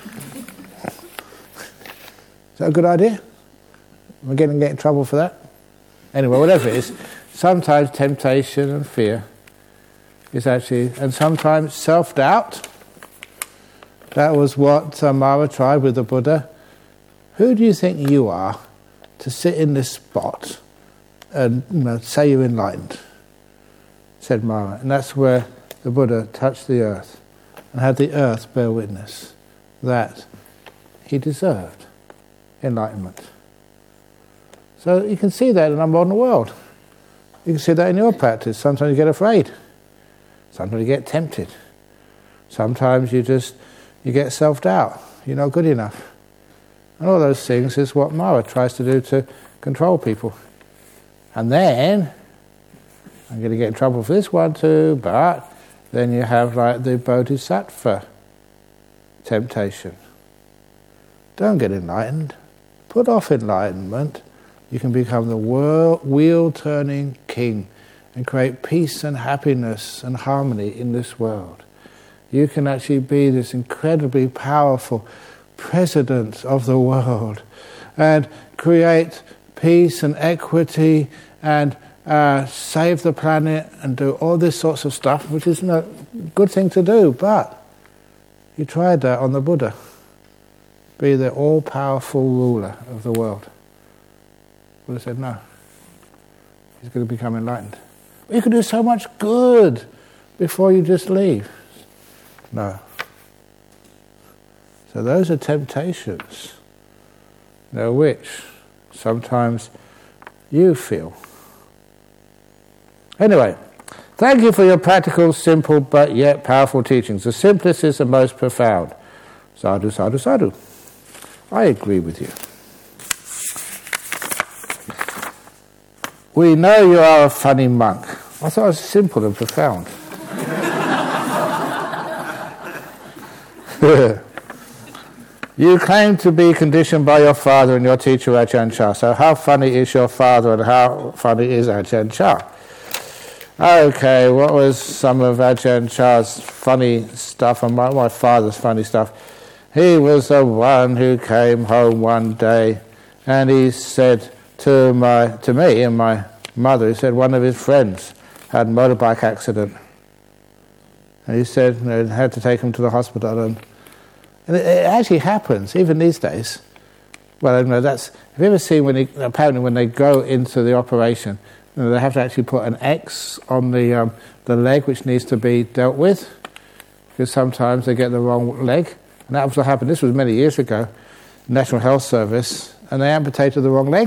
Is that a good idea? Am I going to get in trouble for that? Anyway, whatever it is, sometimes temptation and fear is actually... And sometimes self-doubt. That was what Mara tried with the Buddha. Who do you think you are to sit in this spot and say you're enlightened? Said Mara. And that's where the Buddha touched the earth and had the earth bear witness that he deserved enlightenment. So you can see that in our modern world. You can see that in your practice. Sometimes you get afraid. Sometimes you get tempted. Sometimes you get self-doubt. You're not good enough. And all those things is what Mara tries to do to control people. And then, I'm going to get in trouble for this one too, but then you have like the bodhisattva temptation. Don't get enlightened. Put off enlightenment. You can become the wheel-turning king and create peace and happiness and harmony in this world. You can actually be this incredibly powerful president of the world and create peace and equity and save the planet and do all this sorts of stuff, which is a good thing to do, but you tried that on the Buddha. Be the all-powerful ruler of the world. Buddha said no. He's going to become enlightened. But you can do so much good before you just leave. No. So those are temptations, which sometimes you feel. Anyway, thank you for your practical, simple, but yet powerful teachings. The simplest is the most profound. Sadhu, sadhu, sadhu. I agree with you. We know you are a funny monk. I thought it was simple and profound. You claim to be conditioned by your father and your teacher Ajahn Chah. So how funny is your father and how funny is Ajahn Chah? Okay, what was some of Ajahn Chah's funny stuff and my father's funny stuff? He was the one who came home one day and he said to me and my mother, he said one of his friends had a motorbike accident. And he said had to take him to the hospital. And it actually happens, even these days. Well, have you ever seen apparently when they go into the operation, they have to actually put an X on the leg which needs to be dealt with, because sometimes they get the wrong leg. And that was what happened. This was many years ago, National Health Service, and they amputated the wrong leg.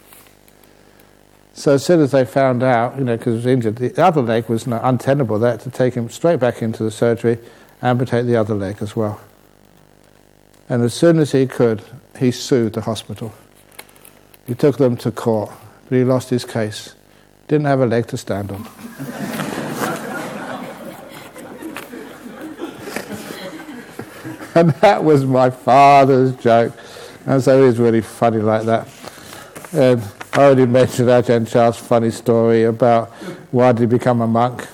So as soon as they found out, because it was injured, the other leg was untenable. They had to take him straight back into the surgery, amputate the other leg as well. And as soon as he could, he sued the hospital. He took them to court, but he lost his case. Didn't have a leg to stand on. And that was my father's joke. And so he was really funny like that. And I already mentioned Ajahn Chah's funny story about why did he become a monk.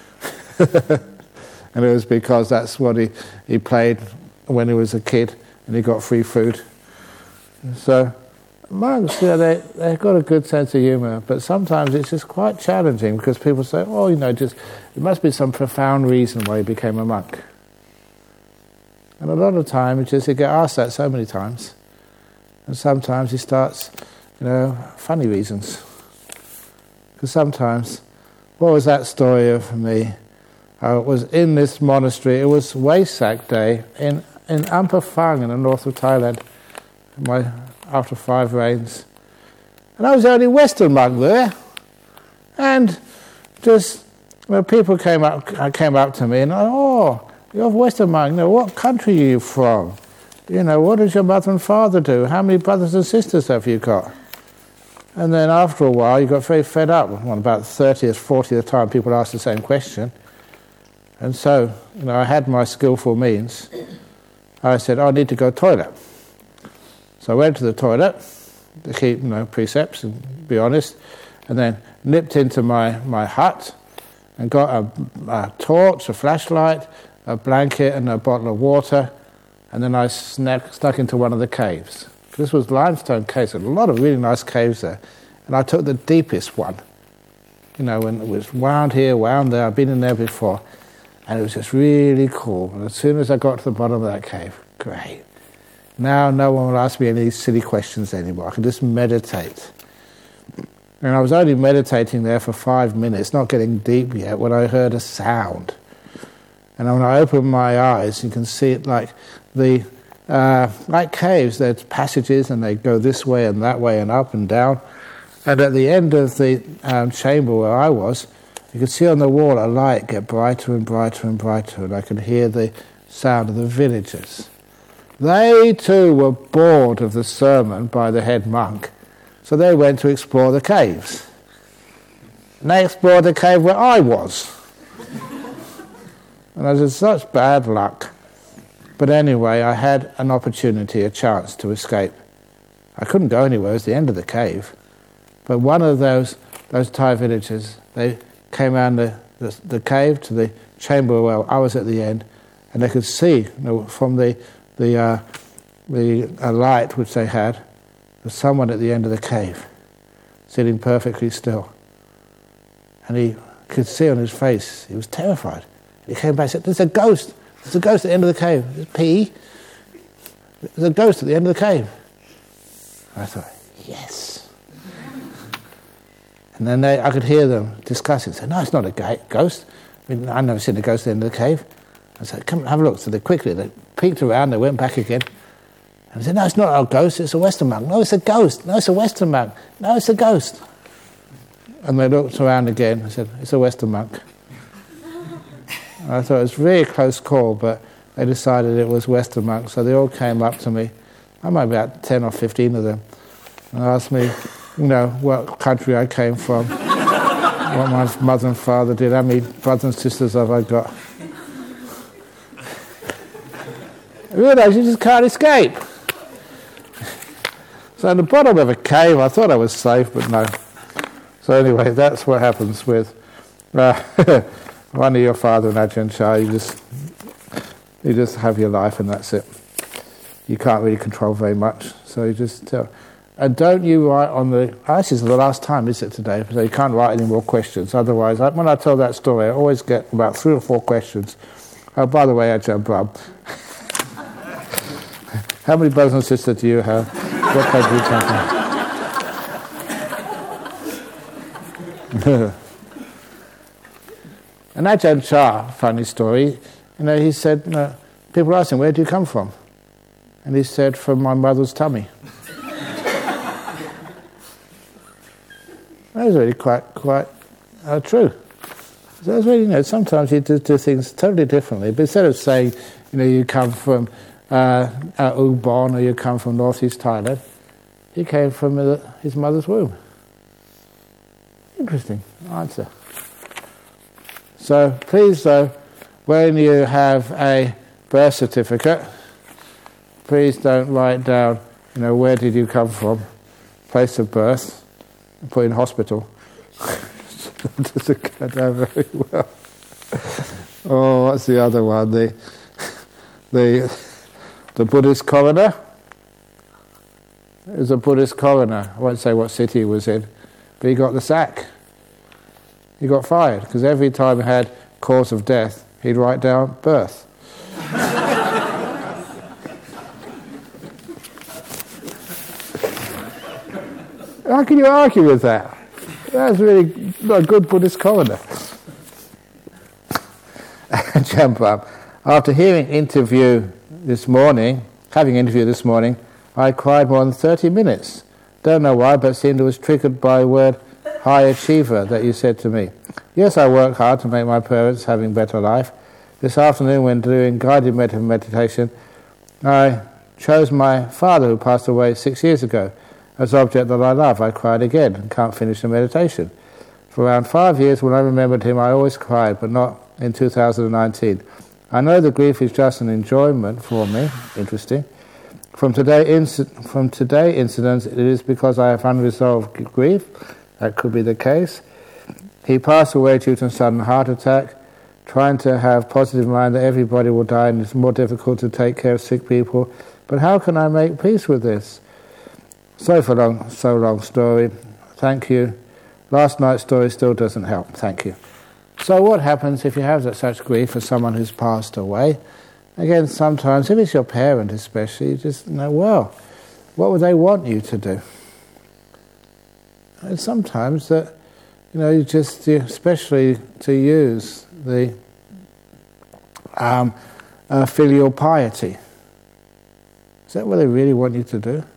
And it was because that's what he played when he was a kid and he got free food. So monks, they've got a good sense of humour, but sometimes it's just quite challenging because people say, it must be some profound reason why he became a monk. And a lot of the time, you get asked that so many times, and sometimes he starts, funny reasons. Because sometimes, what was that story of me? I was in this monastery. It was Wesak Day in Amphoe in the north of Thailand. After 5 rains, and I was the only Western monk there, and just people came up to me and you're a Western monk. What country are you from? What does your mother and father do? How many brothers and sisters have you got? And then after a while, you got very fed up. About 30th, 40th time, people asked the same question, and so I had my skillful means. I said, I need to go to the toilet. So I went to the toilet to keep precepts and be honest, and then nipped into my hut and got a torch, a flashlight, a blanket and a bottle of water, and then I snuck into one of the caves. This was limestone caves, a lot of really nice caves there, and I took the deepest one. When it was wound here, wound there, I'd been in there before, and it was just really cool. And as soon as I got to the bottom of that cave, great. Now no one will ask me any silly questions anymore. I can just meditate. And I was only meditating there for 5 minutes, not getting deep yet, when I heard a sound. And when I opened my eyes, you can see it like caves. There's passages, and they go this way and that way and up and down. And at the end of the chamber where I was, you could see on the wall a light get brighter and brighter and brighter, and I could hear the sound of the villagers. They too were bored of the sermon by the head monk, so they went to explore the caves. And they explored the cave where I was. And I was in such bad luck. But anyway, I had an opportunity, a chance to escape. I couldn't go anywhere, it was the end of the cave. But one of those Thai villagers, they came around the cave to the chamber where I was at the end, and they could see from the light which they had, there's someone at the end of the cave, sitting perfectly still. And he could see on his face, he was terrified. He came back and said, there's a ghost at the end of the cave. There's P. There's a ghost at the end of the cave. I thought, yes. And then I could hear them discussing. Say, no, it's not a ghost. I've never seen a ghost at the end of the cave. I said, come and have a look. So they peeked around, they went back again. And I said, no, it's not a ghost, it's a Western monk. No, it's a ghost. No, it's a Western monk. No, it's a ghost. And they looked around again and said, it's a Western monk. And I thought it was a really close call, but they decided it was Western monks. So they all came up to me. I might be about 10 or 15 of them. And asked me, what country I came from, what my mother and father did, how many brothers and sisters have I got. I realised you just can't escape. So at the bottom of a cave, I thought I was safe, but no. So anyway, that's what happens with one of your father and Ajahn Chah. You just have your life and that's it. You can't really control very much, so you just tell. And don't you write on the... This is the last time, is it, today? So you can't write any more questions. Otherwise, when I tell that story, I always get about 3 or 4 questions. Oh, by the way, Ajahn Brahm, how many brothers and sisters do you have? What can you tell me? And Ajahn Chah, funny story, he said, people asked him, where do you come from? And he said, from my mother's tummy. That was really quite true. So that's really, sometimes you do things totally differently. But instead of saying, you come from Ubon or you come from northeast Thailand, he came from his mother's womb. Interesting answer. So please, though, when you have a birth certificate, please don't write down, where did you come from, place of birth, and put in hospital. Doesn't go down very well. Oh, what's the other one? The Buddhist coroner. It was a Buddhist coroner. I won't say what city he was in, but he got the sack. He got fired because every time he had cause of death, he'd write down birth. How can you argue with that? That's really not a good Buddhist coroner. Ajahn Brahm, after having interview this morning, I cried more than 30 minutes. Don't know why, but seemed it was triggered by the word high achiever that you said to me. Yes, I work hard to make my parents having better life. This afternoon, when doing guided meditation, I chose my father, who passed away 6 years ago, as object that I love. I cried again and can't finish the meditation. For around 5 years, when I remembered him, I always cried, but not in 2019. I know the grief is just an enjoyment for me. Interesting. From today's incidents, it is because I have unresolved grief. That could be the case. He passed away due to a sudden heart attack. Trying to have positive mind that everybody will die and it's more difficult to take care of sick people. But how can I make peace with this? So long story. Thank you. Last night's story still doesn't help. Thank you. So what happens if you have such grief for someone who's passed away? Again, sometimes, if it's your parent especially, you just what would they want you to do? And sometimes that, especially to use the filial piety. Is that what they really want you to do?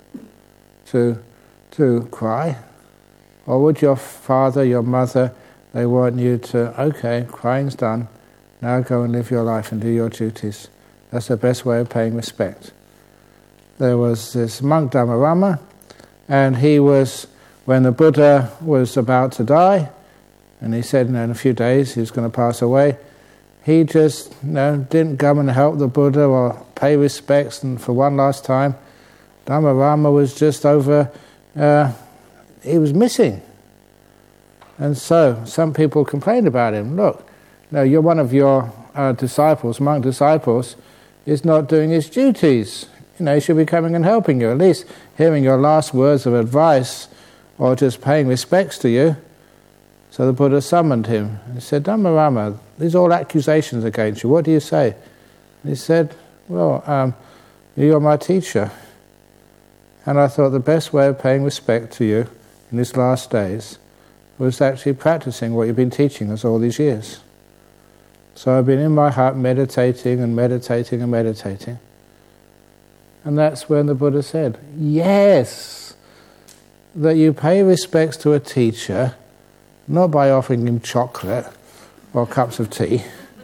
To cry? Or would your father, your mother, they want you to, okay, crying's done, now go and live your life and do your duties. That's the best way of paying respect. There was this monk Dhammarama, and he was, when the Buddha was about to die, and he said in a few days he was going to pass away, he just didn't come and help the Buddha or pay respects, and for one last time, Dhammarama was just over, he was missing. And so some people complained about him. Look, you're one of your disciples, monk disciples, is not doing his duties. He should be coming and helping you, at least hearing your last words of advice or just paying respects to you. So the Buddha summoned him. He said, Dhammarama, these are all accusations against you. What do you say? And he said, well, you're my teacher. And I thought the best way of paying respect to you in these last days was actually practicing what you've been teaching us all these years. So I've been in my heart meditating and meditating and meditating. And that's when the Buddha said, yes, that you pay respects to a teacher, not by offering him chocolate or cups of tea.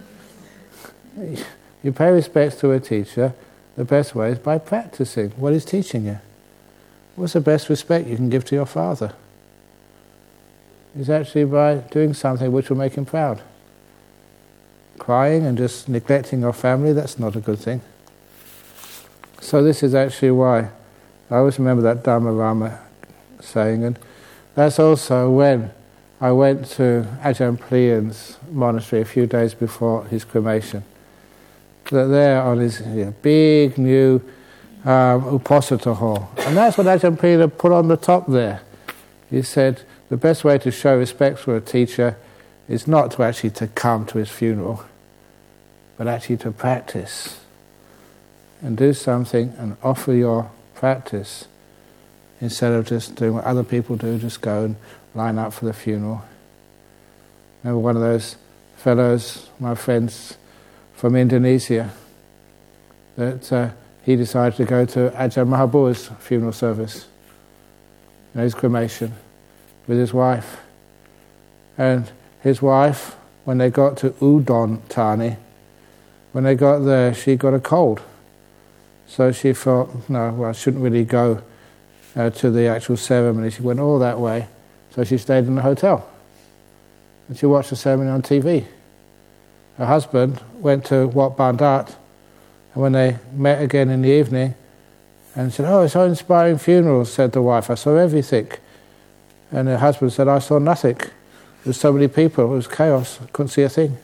You pay respects to a teacher, the best way is by practicing what he's teaching you. What's the best respect you can give to your father? It's actually by doing something which will make him proud. Crying and just neglecting your family, that's not a good thing. So this is actually why I always remember that Dhammarama saying, and that's also when I went to Ajahn Plian's monastery a few days before his cremation. That there on his big new Uposatha hall. And that's what Ajahn Plian had put on the top there. He said, the best way to show respect for a teacher is not to actually to come to his funeral, but actually to practice and do something and offer your practice instead of just doing what other people do, just go and line up for the funeral. Remember one of those fellows, my friends from Indonesia, that he decided to go to Ajahn Mahabua's funeral service, his cremation, with his wife. And his wife, when they got to Udon Thani, when they got there, she got a cold. So she thought, no, well, I shouldn't really go to the actual ceremony. She went all that way, so she stayed in the hotel. And she watched the ceremony on TV. Her husband went to Wat Bandat, and when they met again in the evening, and said, oh, it's so inspiring funeral, said the wife, I saw everything. And her husband said, I saw nothing. There were so many people, it was chaos, I couldn't see a thing.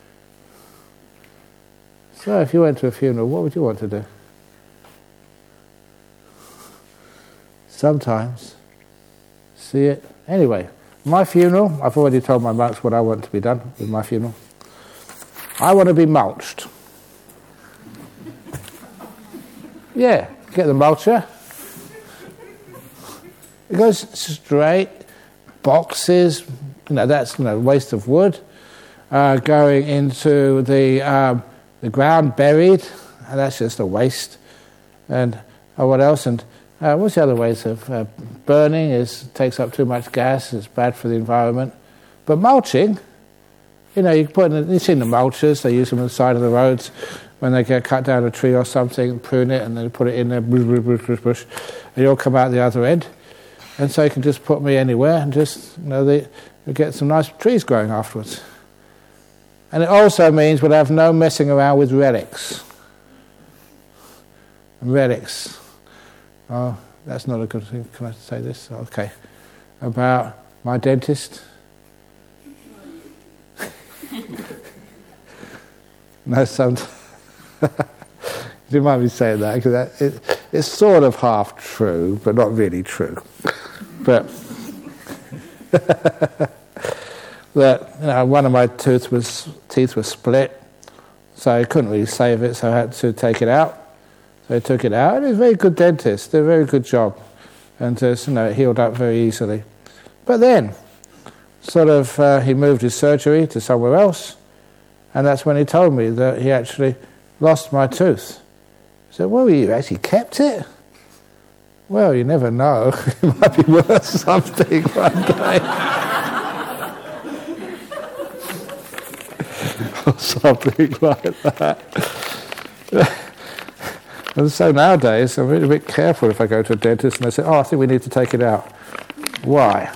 So if you went to a funeral, what would you want to do? Sometimes see it. Anyway, my funeral, I've already told my monks what I want to be done with my funeral. I want to be mulched. Yeah, get the mulcher. It goes straight, boxes, that's waste of wood, going into the ground buried, and that's just a waste. And what else? And what's the other ways of burning? Takes up too much gas, it's bad for the environment. But mulching, you can put in, you've seen the mulchers, they use them on the side of the roads when they get cut down a tree or something, prune it, and then put it in there, and you'll come out the other end. And so you can just put me anywhere and just, you get some nice trees growing afterwards. And it also means we'll have no messing around with relics. Relics. Oh, that's not a good thing. Can I say this? Okay. About my dentist. No, you didn't mind me saying that, because it's sort of half true, but not really true. But that one of my teeth was split, so I couldn't really save it, so I had to take it out. So I took it out, and he's a very good dentist, did a very good job, and just it healed up very easily. But then, he moved his surgery to somewhere else, and that's when he told me that he actually lost my tooth. I said, well, you actually kept it? Well, you never know. It might be worth something one day. Or something like that. And so nowadays, I'm really a bit careful if I go to a dentist and they say, I think we need to take it out. Why?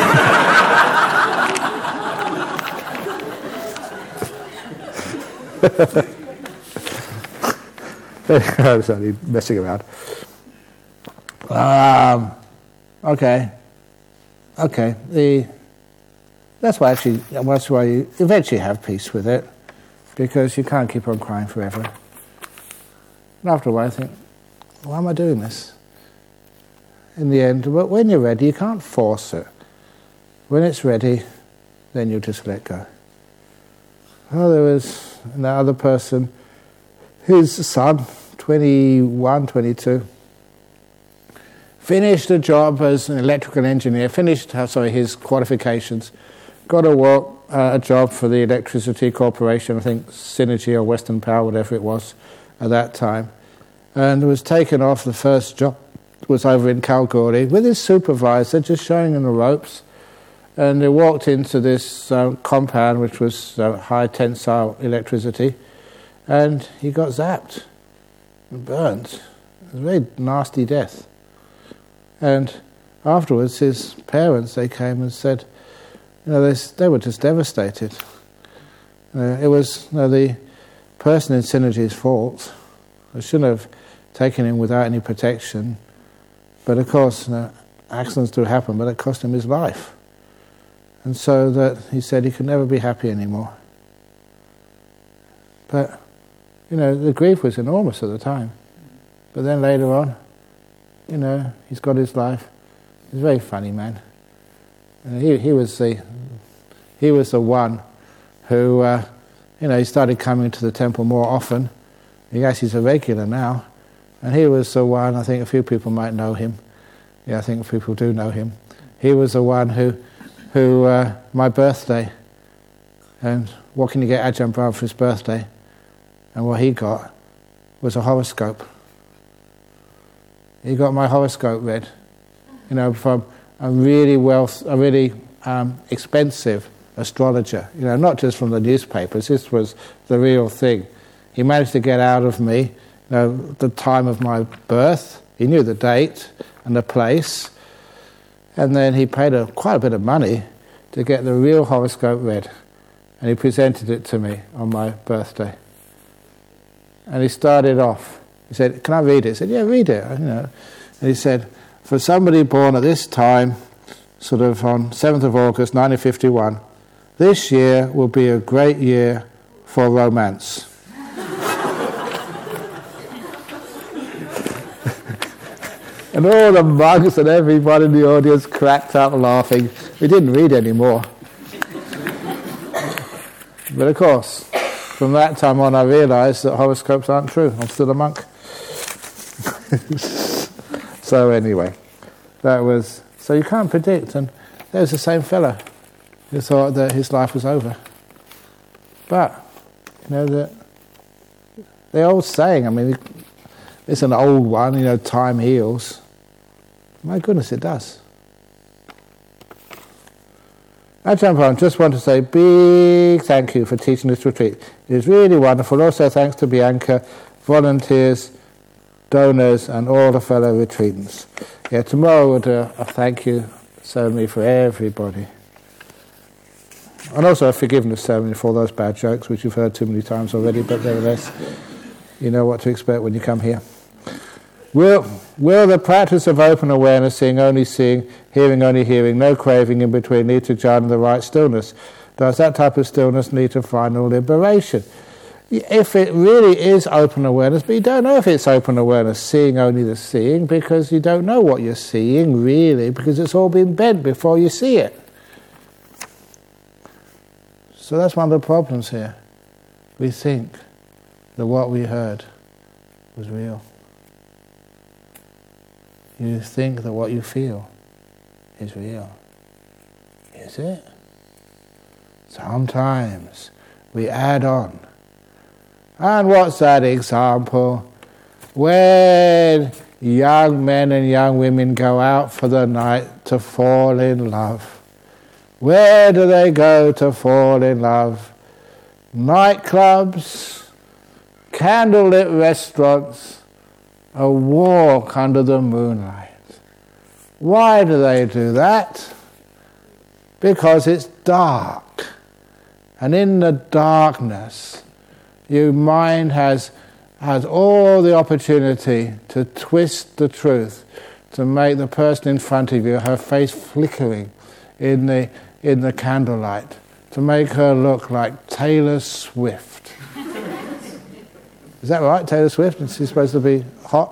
I was only messing around. Okay. That's why you eventually have peace with it, because you can't keep on crying forever. And after a while, I think, why am I doing this? In the end, but when you're ready, you can't force it. When it's ready, then you just let go. Oh, there was another person, his son, 21, 22, finished a job as an electrical engineer, finished his qualifications, got a job for the Electricity Corporation, I think Synergy or Western Power, whatever it was at that time, and was taken off. The first job was over in Kalgoorlie with his supervisor, just showing him the ropes, and they walked into this compound which was high tensile electricity, and he got zapped and burnt. It was a very nasty death. And afterwards, his parents, they came and said, they were just devastated. It was the person in Synergy's fault. They shouldn't have taken him without any protection. But of course, accidents do happen, but it cost him his life. And so that he said he could never be happy anymore. But, the grief was enormous at the time. But then later on, he's got his life. He's a very funny man. And he was the one who, he started coming to the temple more often. He's a regular now. And he was the one, I think a few people might know him. Yeah, I think people do know him. He was the one who my birthday, and what can you get Ajahn Brahm for his birthday? And what he got was a horoscope. He got my horoscope read, from a really expensive astrologer. Not just from the newspapers. This was the real thing. He managed to get out of me, the time of my birth. He knew the date and the place, and then he paid quite a bit of money to get the real horoscope read, and he presented it to me on my birthday. And he started off. He said, "Can I read it?" I said, "Yeah, read it." And he said, "For somebody born at this time, sort of on 7th of August 1951, this year will be a great year for romance." And all the monks and everybody in the audience cracked up laughing. We didn't read anymore. But of course, from that time on I realised that horoscopes aren't true. I'm still a monk. So anyway, so you can't predict. And there's the same fella who thought that his life was over. But, the old saying, it's an old one, time heals. My goodness, it does. Ajahn Brahm, just want to say a big thank you for teaching this retreat. It is really wonderful. Also thanks to Bianca, volunteers, donors and all the fellow retreatants. Yeah, tomorrow we'll do a thank you ceremony for everybody. And also a forgiveness ceremony for all those bad jokes which you've heard too many times already, but nevertheless, you know what to expect when you come here. Will the practice of open awareness, seeing only seeing, hearing only hearing, no craving in between, lead to jhana and the right stillness? Does that type of stillness lead to final liberation? If it really is open awareness, but you don't know if it's open awareness, seeing only the seeing, because you don't know what you're seeing really, because it's all been bent before you see it. So that's one of the problems here. We think that what we heard was real. You think that what you feel is real. Is it? Sometimes we add on. And what's that example? When young men and young women go out for the night to fall in love, where do they go to fall in love? Nightclubs, candlelit restaurants, a walk under the moonlight. Why do they do that? Because it's dark. And in the darkness, your mind has all the opportunity to twist the truth, to make the person in front of you, her face flickering in the candlelight, to make her look like Taylor Swift. Is that right, Taylor Swift? Is she supposed to be hot?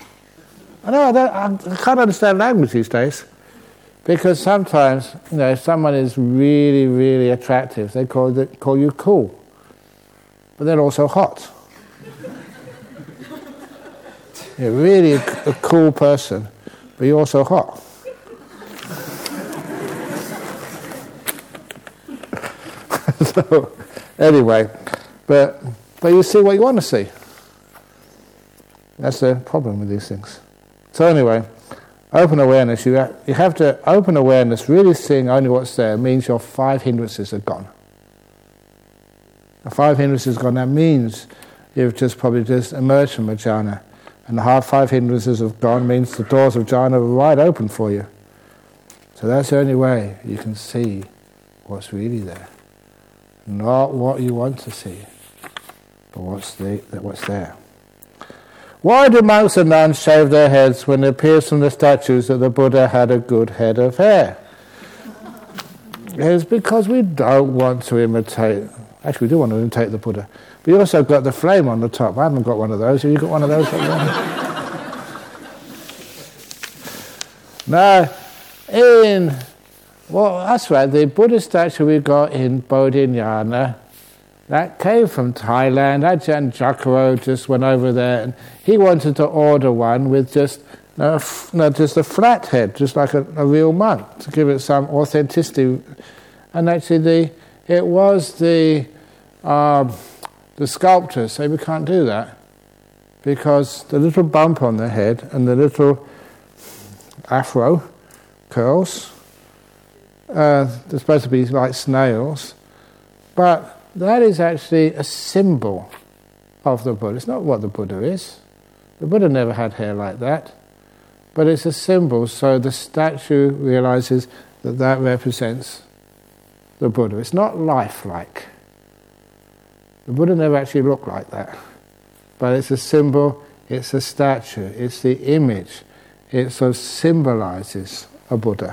I can't understand language these days. Because sometimes, if someone is really, really attractive, they call you cool. But they're also hot. You're really a cool person, but you're also hot. So, anyway, but you see what you want to see. That's the problem with these things. So anyway, open awareness, you have to, open awareness, really seeing only what's there, means your 5 hindrances are gone. The 5 hindrances are gone, that means you've probably emerged from a jhana. And the 5 hindrances have gone means the doors of jhana are wide open for you. So that's the only way you can see what's really there. Not what you want to see, but what's there. Why do monks and nuns shave their heads when it appears from the statues that the Buddha had a good head of hair? It's because we don't want to imitate. Actually, we do want to imitate the Buddha. But you also got the flame on the top. I haven't got one of those. Have you got one of those? No. Well, that's right. The Buddha statue we got in Bodhinyana, that came from Thailand. Ajahn Jakaro just went over there, and he wanted to order one with just a flat head, just like a real monk, to give it some authenticity. And actually, it was the sculptors say we can't do that because the little bump on the head and the little afro curls, they're supposed to be like snails, but that is actually a symbol of the Buddha. It's not what the Buddha is. The Buddha never had hair like that, but it's a symbol, so the statue realizes that represents the Buddha. It's not lifelike. The Buddha never actually looked like that, but it's a symbol, it's a statue, it's the image. It sort of symbolizes a Buddha.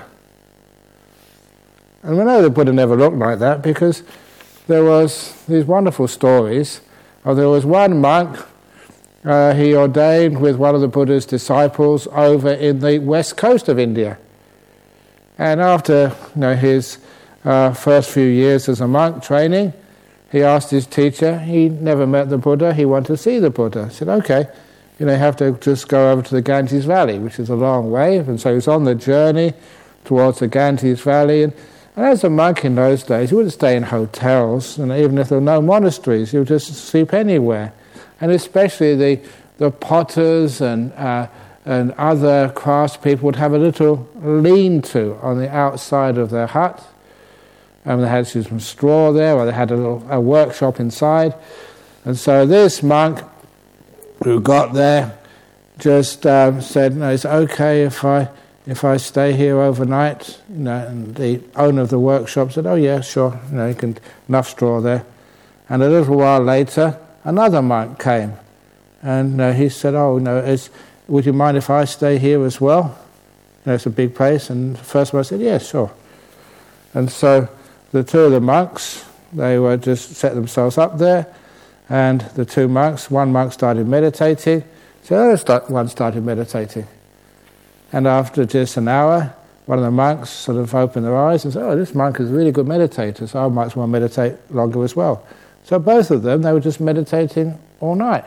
And we know the Buddha never looked like that because there was these wonderful stories. There was one monk, he ordained with one of the Buddha's disciples over in the west coast of India. And after his first few years as a monk training, he asked his teacher, he never met the Buddha, he wanted to see the Buddha. He said, okay, you have to just go over to the Ganges Valley, which is a long way. And so he was on the journey towards the Ganges Valley. And as a monk in those days, he wouldn't stay in hotels, and even if there were no monasteries, he would just sleep anywhere. And especially the potters and other craftspeople would have a little lean-to on the outside of their hut. And they had some straw there, or they had a workshop inside. And so this monk who got there just said, no, it's okay if I stay here overnight. And the owner of the workshop said, oh yeah, sure, you can enough straw there. And a little while later, another monk came, and he said, oh no, would you mind if I stay here as well? It's a big place. And the first one said, yeah, sure. And so the two of the monks, they were just set themselves up there, and the two monks, one monk started meditating, so one started meditating. And after just an hour, one of the monks sort of opened their eyes and said, oh, this monk is a really good meditator, so I might as well meditate longer as well. So both of them, they were just meditating all night.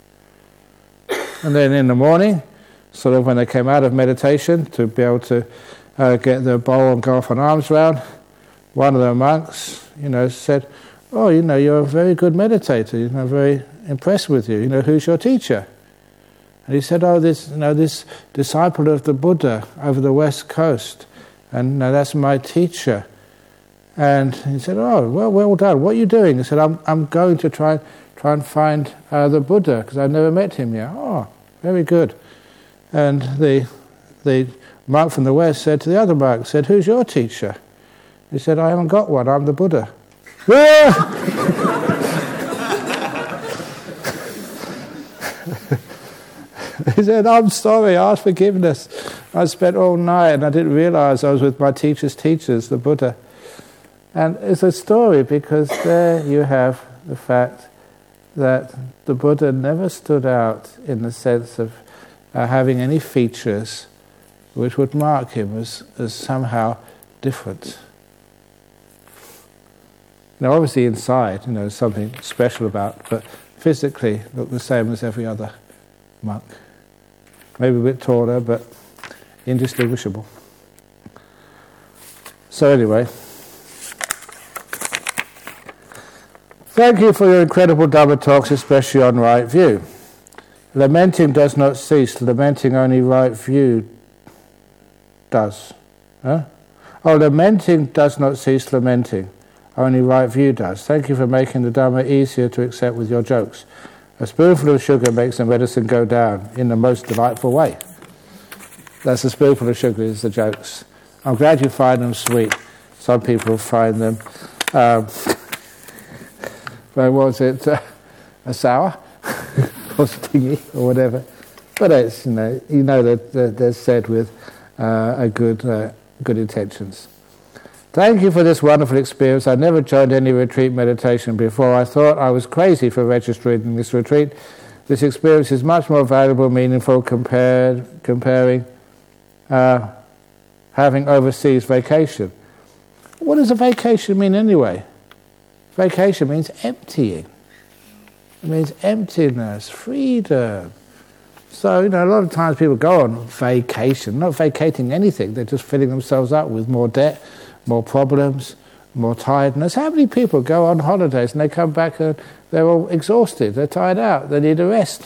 And then in the morning, sort of when they came out of meditation to be able to get the bowl and go off on arms round, one of the monks, said, oh, you're a very good meditator, very impressed with you, who's your teacher? And he said, oh, this disciple of the Buddha over the west coast, and that's my teacher. And he said, oh, well done. What are you doing? He said, I'm going to try and find the Buddha, because I've never met him yet. Oh, very good. And the monk from the west said to the other monk, said, who's your teacher? He said, I haven't got one, I'm the Buddha. He said, I'm sorry, ask forgiveness. I spent all night and I didn't realize I was with my teacher's teachers, the Buddha. And it's a story because there you have the fact that the Buddha never stood out in the sense of having any features which would mark him as somehow different. Now obviously inside, something special about, but physically looked the same as every other monk. Maybe a bit taller, but indistinguishable. So anyway, thank you for your incredible Dhamma talks, especially on right view. Lamenting does not cease, lamenting only right view does. Huh? Oh, lamenting does not cease, lamenting only right view does. Thank you for making the Dhamma easier to accept with your jokes. A spoonful of sugar makes the medicine go down in the most delightful way. That's a spoonful of sugar, is the jokes. I'm glad you find them sweet. Some people find them, a sour or stingy or whatever. But it's, that they're said with good intentions. Thank you for this wonderful experience. I never joined any retreat meditation before. I thought I was crazy for registering in this retreat. This experience is much more valuable, meaningful comparing having overseas vacation. What does a vacation mean anyway? Vacation means emptying. It means emptiness, freedom. So, a lot of times people go on vacation, not vacating anything. They're just filling themselves up with more debt, more problems, more tiredness. How many people go on holidays and they come back and they're all exhausted, they're tired out, they need a rest?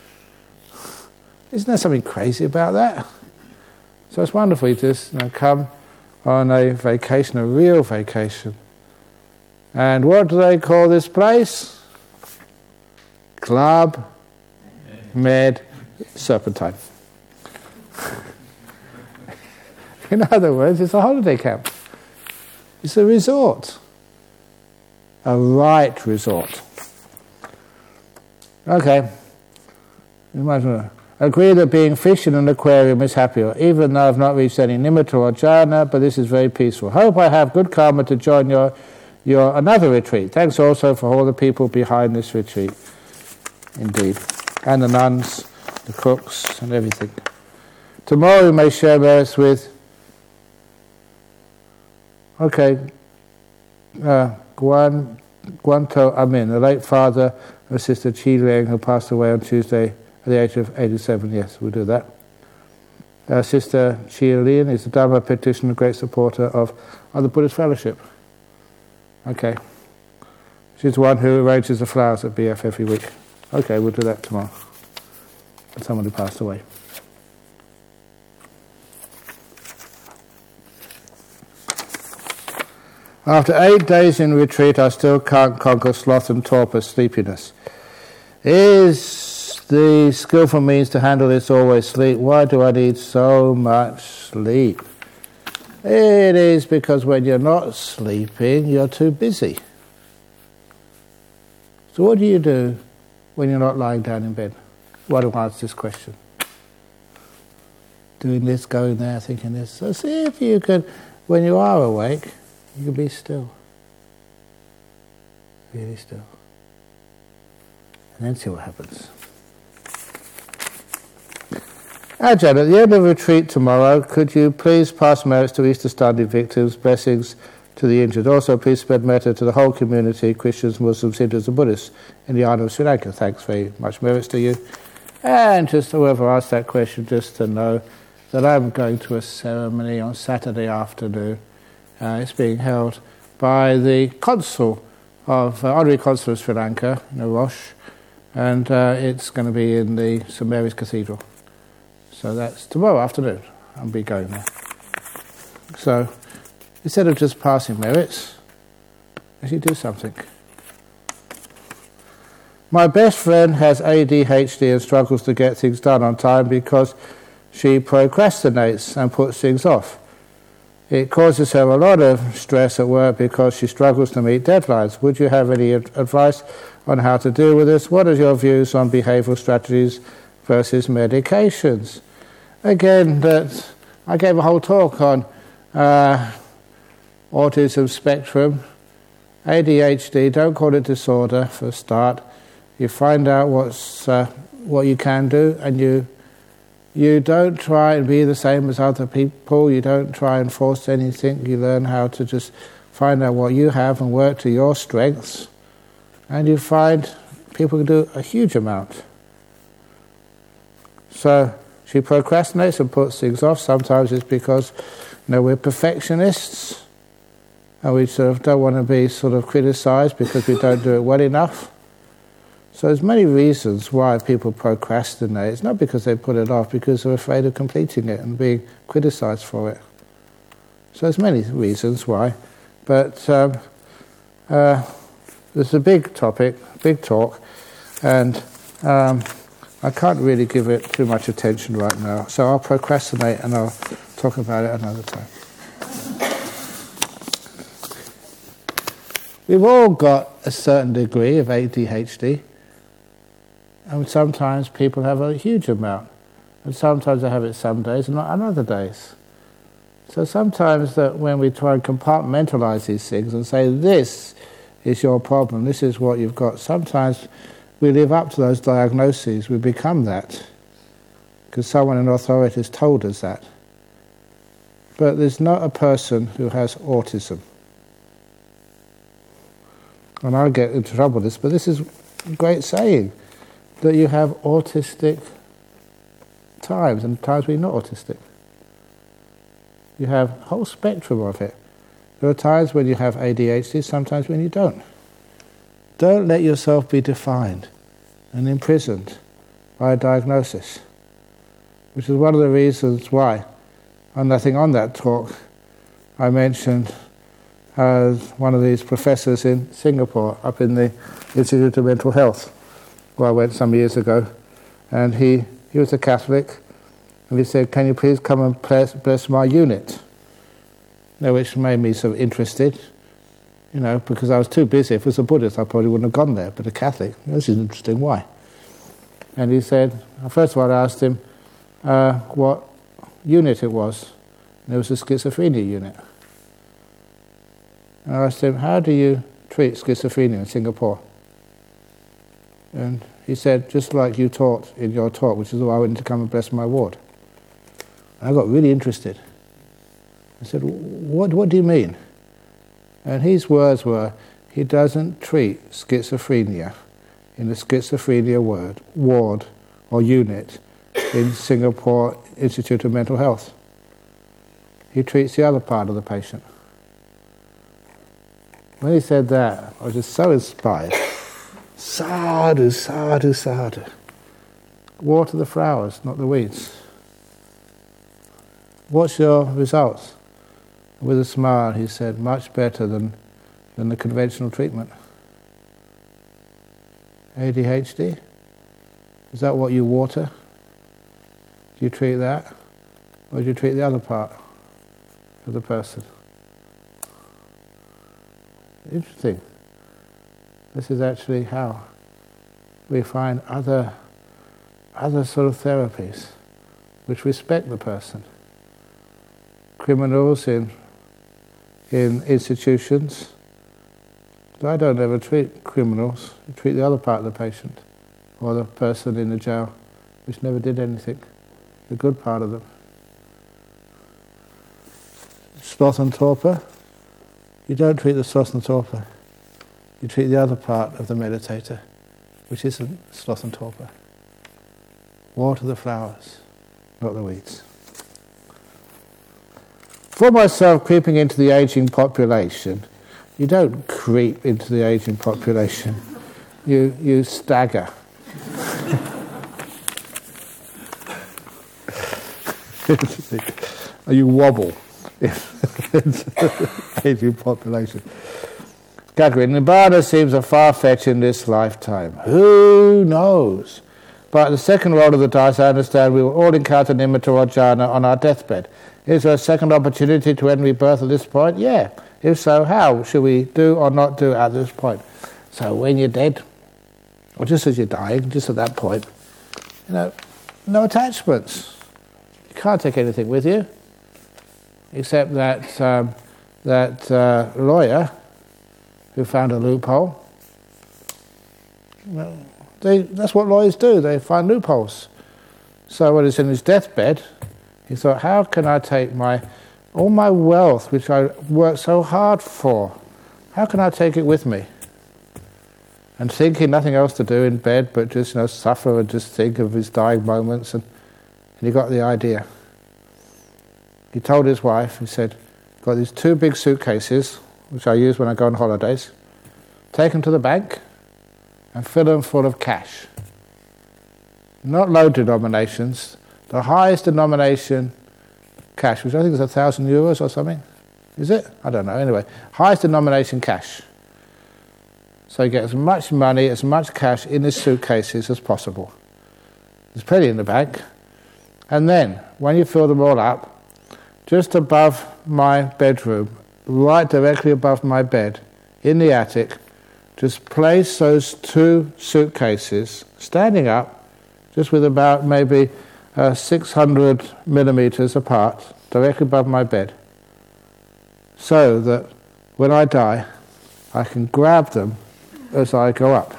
Isn't there something crazy about that? So it's wonderful to just come on a vacation, a real vacation. And what do they call this place? Club Med Serpentine. In other words, it's a holiday camp. It's a resort. A right resort. Okay. Imagine. Agree that being fish in an aquarium is happier, even though I've not reached any nimitta or jhana, but this is very peaceful. Hope I have good karma to join your another retreat. Thanks also for all the people behind this retreat. Indeed. And the nuns, the cooks, and everything. Tomorrow we may share merits with Guanto Amin, the late father of Sister Chi Liang, who passed away on Tuesday at the age of 87. Yes, we'll do that. Sister Chi Liang is the Dharma practitioner, great supporter of the Buddhist Fellowship. Okay. She's the one who arranges the flowers at BF every week. Okay, we'll do that tomorrow. For someone who passed away. After 8 days in retreat, I still can't conquer sloth and torpor, sleepiness. Is the skillful means to handle this always sleep? Why do I need so much sleep? It is because when you're not sleeping, you're too busy. So what do you do when you're not lying down in bed? Why do I answer this question? Doing this, going there, thinking this. So see if you can, when you are awake, you can be still. Really still. And then see what happens. Ajahn, at the end of the retreat tomorrow, could you please pass merits to Easter Sunday victims, blessings to the injured. Also, please spread metta to the whole community, Christians, Muslims, Hindus and Buddhists in the island of Sri Lanka. Thanks very much, merits to you. And just whoever asked that question, just to know that I'm going to a ceremony on Saturday afternoon. It's being held by the consul of Honorary Consul of Sri Lanka, Roche, and it's going to be in the St Mary's Cathedral. So that's tomorrow afternoon. I'll be going there. So instead of just passing merits, actually do something. My best friend has ADHD and struggles to get things done on time because she procrastinates and puts things off. It causes her a lot of stress at work because she struggles to meet deadlines. Would you have any advice on how to deal with this? What are your views on behavioural strategies versus medications? Again, that I gave a whole talk on autism spectrum, ADHD. Don't call it disorder for a start. You find out what you can do, and you don't try and be the same as other people. You don't try and force anything. You learn how to just find out what you have and work to your strengths. And you find people can do a huge amount. So she procrastinates and puts things off. Sometimes it's because we're perfectionists and we sort of don't want to be sort of criticised because we don't do it well enough. So there's many reasons why people procrastinate. It's not because they put it off, because they're afraid of completing it and being criticised for it. So there's many reasons why. But there's a big topic, big talk, and I can't really give it too much attention right now. So I'll procrastinate and I'll talk about it another time. We've all got a certain degree of ADHD. And sometimes people have a huge amount. And sometimes they have it some days and not on other days. So sometimes that when we try and compartmentalize these things and say, this is your problem, this is what you've got, sometimes we live up to those diagnoses, we become that, because someone in authority has told us that. But there's not a person who has autism. And I'll get into trouble with this, but this is a great saying, that you have autistic times and times when you're not autistic. You have a whole spectrum of it. There are times when you have ADHD, sometimes when you don't. Don't let yourself be defined and imprisoned by a diagnosis, which is one of the reasons why, and I think on that talk, I mentioned one of these professors in Singapore, up in the Institute of Mental Health, where I went some years ago, and he was a Catholic, and he said, can you please come and bless my unit? Which made me sort of interested, because I was too busy. If it was a Buddhist, I probably wouldn't have gone there, but a Catholic, this is interesting, why? And he said, first of all I asked him what unit it was, and it was a schizophrenia unit. And I asked him, how do you treat schizophrenia in Singapore? And he said, just like you taught in your talk, which is why I went to come and bless my ward. And I got really interested. I said, what do you mean? And his words were, he doesn't treat schizophrenia in the schizophrenia ward or unit in Singapore Institute of Mental Health. He treats the other part of the patient. When he said that, I was just so inspired. Sadhu, sadhu, sadhu. Water the flowers, not the weeds. What's your results? With a smile, he said, much better than the conventional treatment. ADHD? Is that what you water? Do you treat that? Or do you treat the other part of the person? Interesting. This is actually how we find other sort of therapies which respect the person. Criminals in institutions. I don't ever treat criminals. I treat the other part of the patient, or the person in the jail, which never did anything. The good part of them. Sloth and torpor. You don't treat the sloth and torpor. You treat the other part of the meditator, which isn't sloth and torpor. Water the flowers, not the weeds. For myself, creeping into the aging population, you don't creep into the aging population. You stagger. You wobble into the aging population. Gagrin, Nibbana seems a far-fetched in this lifetime. Who knows? But the second roll of the dice, I understand, we will all encounter nimitta or jhana on our deathbed. Is there a second opportunity to end rebirth at this point? Yeah. If so, how should we do or not do at this point? So when you're dead, or just as you're dying, just at that point, no attachments. You can't take anything with you, except that lawyer who found a loophole. Well, that's what lawyers do. They find loopholes. So when he's in his deathbed, he thought, how can I take all my wealth, which I worked so hard for, how can I take it with me? And thinking nothing else to do in bed but just suffer and just think of his dying moments, and he got the idea. He told his wife, he said, got these 2 big suitcases, which I use when I go on holidays, take them to the bank and fill them full of cash. Not low denominations, the highest denomination cash, which I think is €1,000 or something. Is it? I don't know. Anyway, highest denomination cash. So you get as much money, as much cash in his suitcases as possible. There's plenty in the bank. And then, when you fill them all up, just above my bedroom, right directly above my bed, in the attic, just place those two suitcases standing up, just with about maybe 600 millimeters apart, directly above my bed, so that when I die, I can grab them as I go up.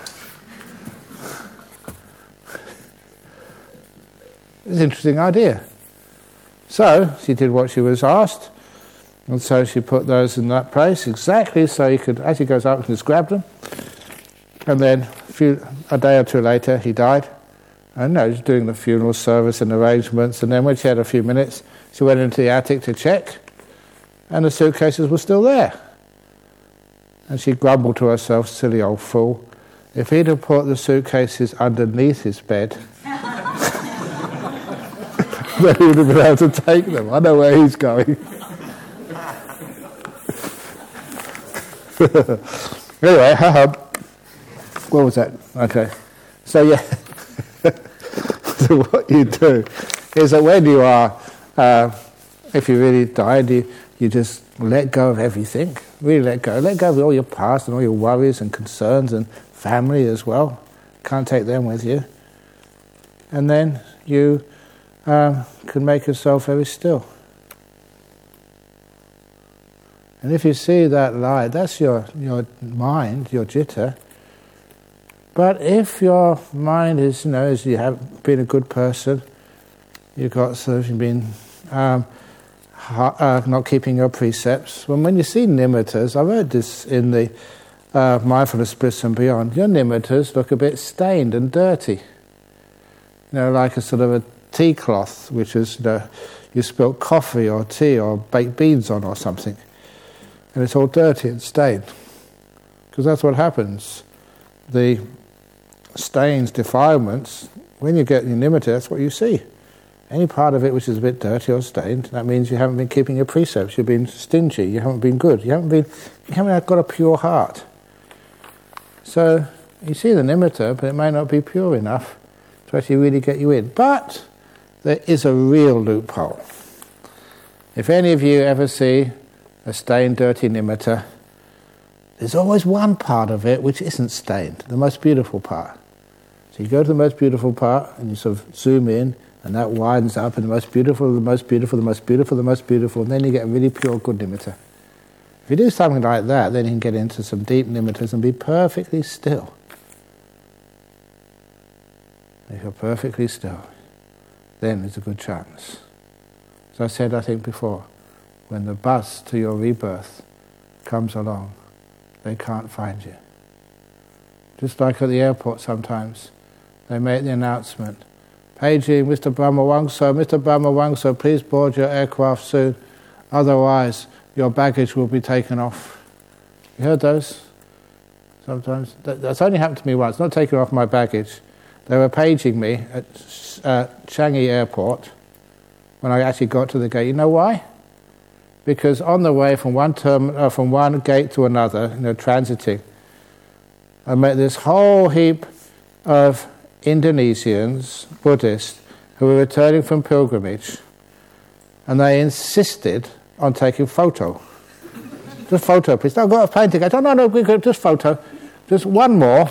It's an interesting idea. So she did what she was asked, and so she put those in that place exactly so you could, as he goes up, you can just grab them. And then a day or two later, he died. And no, she was doing the funeral service and arrangements. And then when she had a few minutes, she went into the attic to check, and the suitcases were still there. And she grumbled to herself, silly old fool, if he'd have put the suitcases underneath his bed, then he would have been able to take them. I know where he's going. Anyway, what was that? Okay. So yeah, so what you do is that when you are, if you really died, you just let go of everything. Really let go. Let go of all your past and all your worries and concerns and family as well. Can't take them with you. And then you can make yourself very still. And if you see that light, that's your mind, your jitta. But if your mind is, as you have been a good person, you've been not keeping your precepts. When you see nimittas, I wrote this in the Mindfulness Bliss and Beyond, your nimittas look a bit stained and dirty. Like a sort of a tea cloth, which is, you spilt coffee or tea or baked beans on or something. And it's all dirty and stained. Because that's what happens. The stains, defilements, when you get your nimitta, that's what you see. Any part of it which is a bit dirty or stained, that means you haven't been keeping your precepts, you've been stingy, you haven't been good, you haven't got a pure heart. So you see the nimitta, but it may not be pure enough to actually really get you in. But there is a real loophole. If any of you ever see a stained, dirty nimitta, there's always one part of it which isn't stained, the most beautiful part. So you go to the most beautiful part and you sort of zoom in, and that widens up, and the most beautiful, the most beautiful, the most beautiful, the most beautiful, and then you get a really pure, good nimitta. If you do something like that, then you can get into some deep nimittas and be perfectly still. If you're perfectly still, then there's a good chance. As I said, I think before, when the bus to your rebirth comes along, they can't find you. Just like at the airport sometimes, they make the announcement, paging Mr. Brahmawangsa, please board your aircraft soon, otherwise your baggage will be taken off. You heard those? Sometimes. That's only happened to me once, not taking off my baggage. They were paging me at Changi Airport when I actually got to the gate. You know why? Because on the way from one gate to another, transiting, I met this whole heap of Indonesians, Buddhists, who were returning from pilgrimage, and they insisted on taking photo. Just photo, please. No, I've got a plane ticket. No, just photo. Just one more.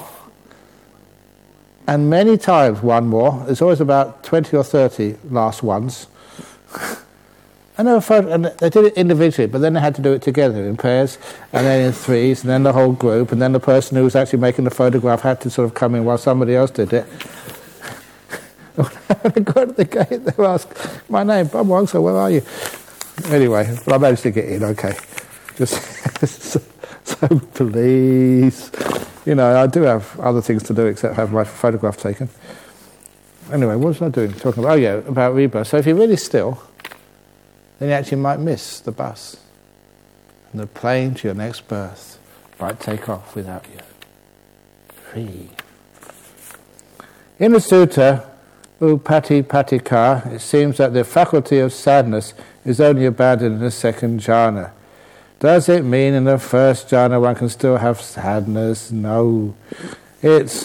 And many times one more. There's always about 20 or 30 last ones. And they did it individually, but then they had to do it together in pairs, and then in threes, and then the whole group, and then the person who was actually making the photograph had to sort of come in while somebody else did it. When they got to the gate, they were asked, my name, Bob Wangsa, where are you? Anyway, but I managed to get in, okay. Just so please. I do have other things to do except have my photograph taken. Anyway, what was I doing? Talking about rebirth. So if you're really still, then you actually might miss the bus. And the plane to your next birth might take off without you. Free. In the sutta, Upatipattika, it seems that the faculty of sadness is only abandoned in the second jhana. Does it mean in the first jhana one can still have sadness? No. It's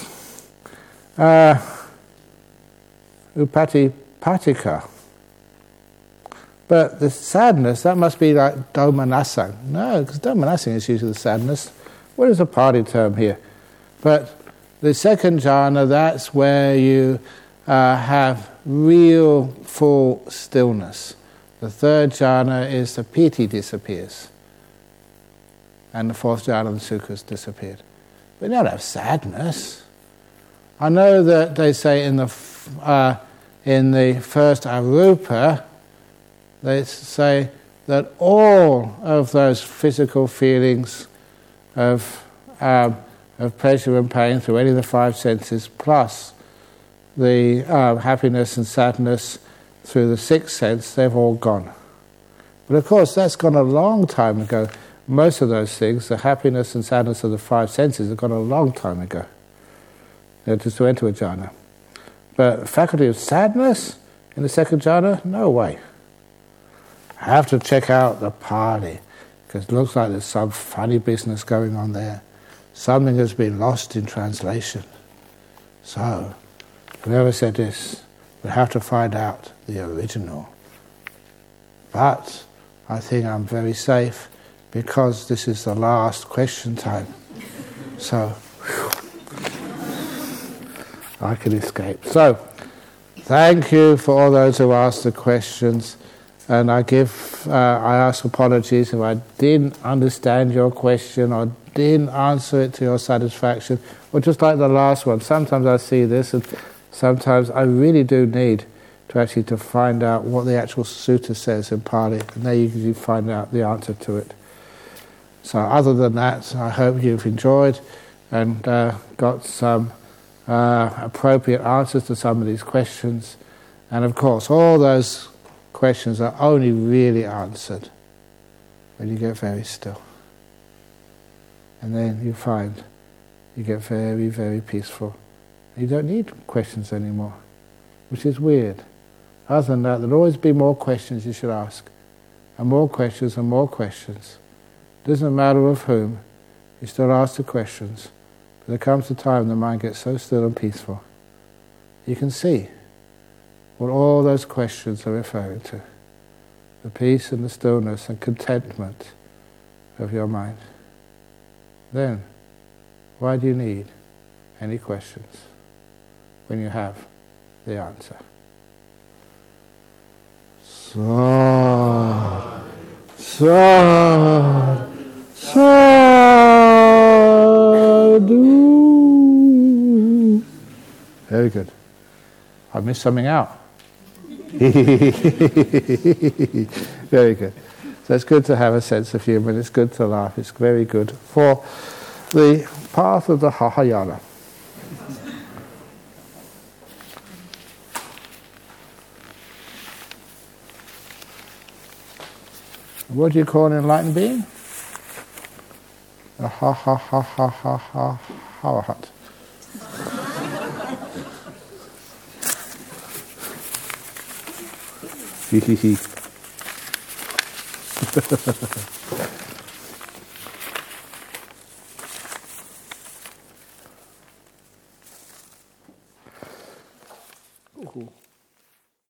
Upatipattika. But the sadness, that must be like domanasang. No, because domanasang is usually the sadness. What is a Pali term here? But the second jhana, that's where you have real full stillness. The third jhana is the piti disappears. And the fourth jhana, the sukha, has disappeared. We don't have sadness. I know that they say in the first arupa, they say that all of those physical feelings of pleasure and pain through any of the five senses, plus the happiness and sadness through the sixth sense, they've all gone. But of course, that's gone a long time ago. Most of those things, the happiness and sadness of the five senses, have gone a long time ago. Just to enter a jhana. But faculty of sadness in the second jhana, no way. I have to check out the Pali, because it looks like there's some funny business going on there. Something has been lost in translation. So, whoever said this, we have to find out the original. But I think I'm very safe, because this is the last question time. So, I can escape. So, thank you for all those who asked the questions, and I ask apologies if I didn't understand your question or didn't answer it to your satisfaction, or just like the last one. Sometimes I see this, and sometimes I really do need to find out what the actual sutta says in Pali, and there you find out the answer to it. So other than that, I hope you've enjoyed and got some appropriate answers to some of these questions. And of course, all those questions are only really answered when you get very still. And then you find you get very, very peaceful. You don't need questions anymore, which is weird. Other than that, there'll always be more questions you should ask, and more questions and more questions. It doesn't matter of whom, you still ask the questions. But there comes a time the mind gets so still and peaceful. You can see what all those questions are referring to. The peace and the stillness and contentment of your mind. Then, why do you need any questions when you have the answer? Sadhu. Very good. I missed something out. Very good. So it's good to have a sense of humour, it's good to laugh, it's very good for the path of the Mahayana. What do you call an enlightened being? A Arahat. Ooh.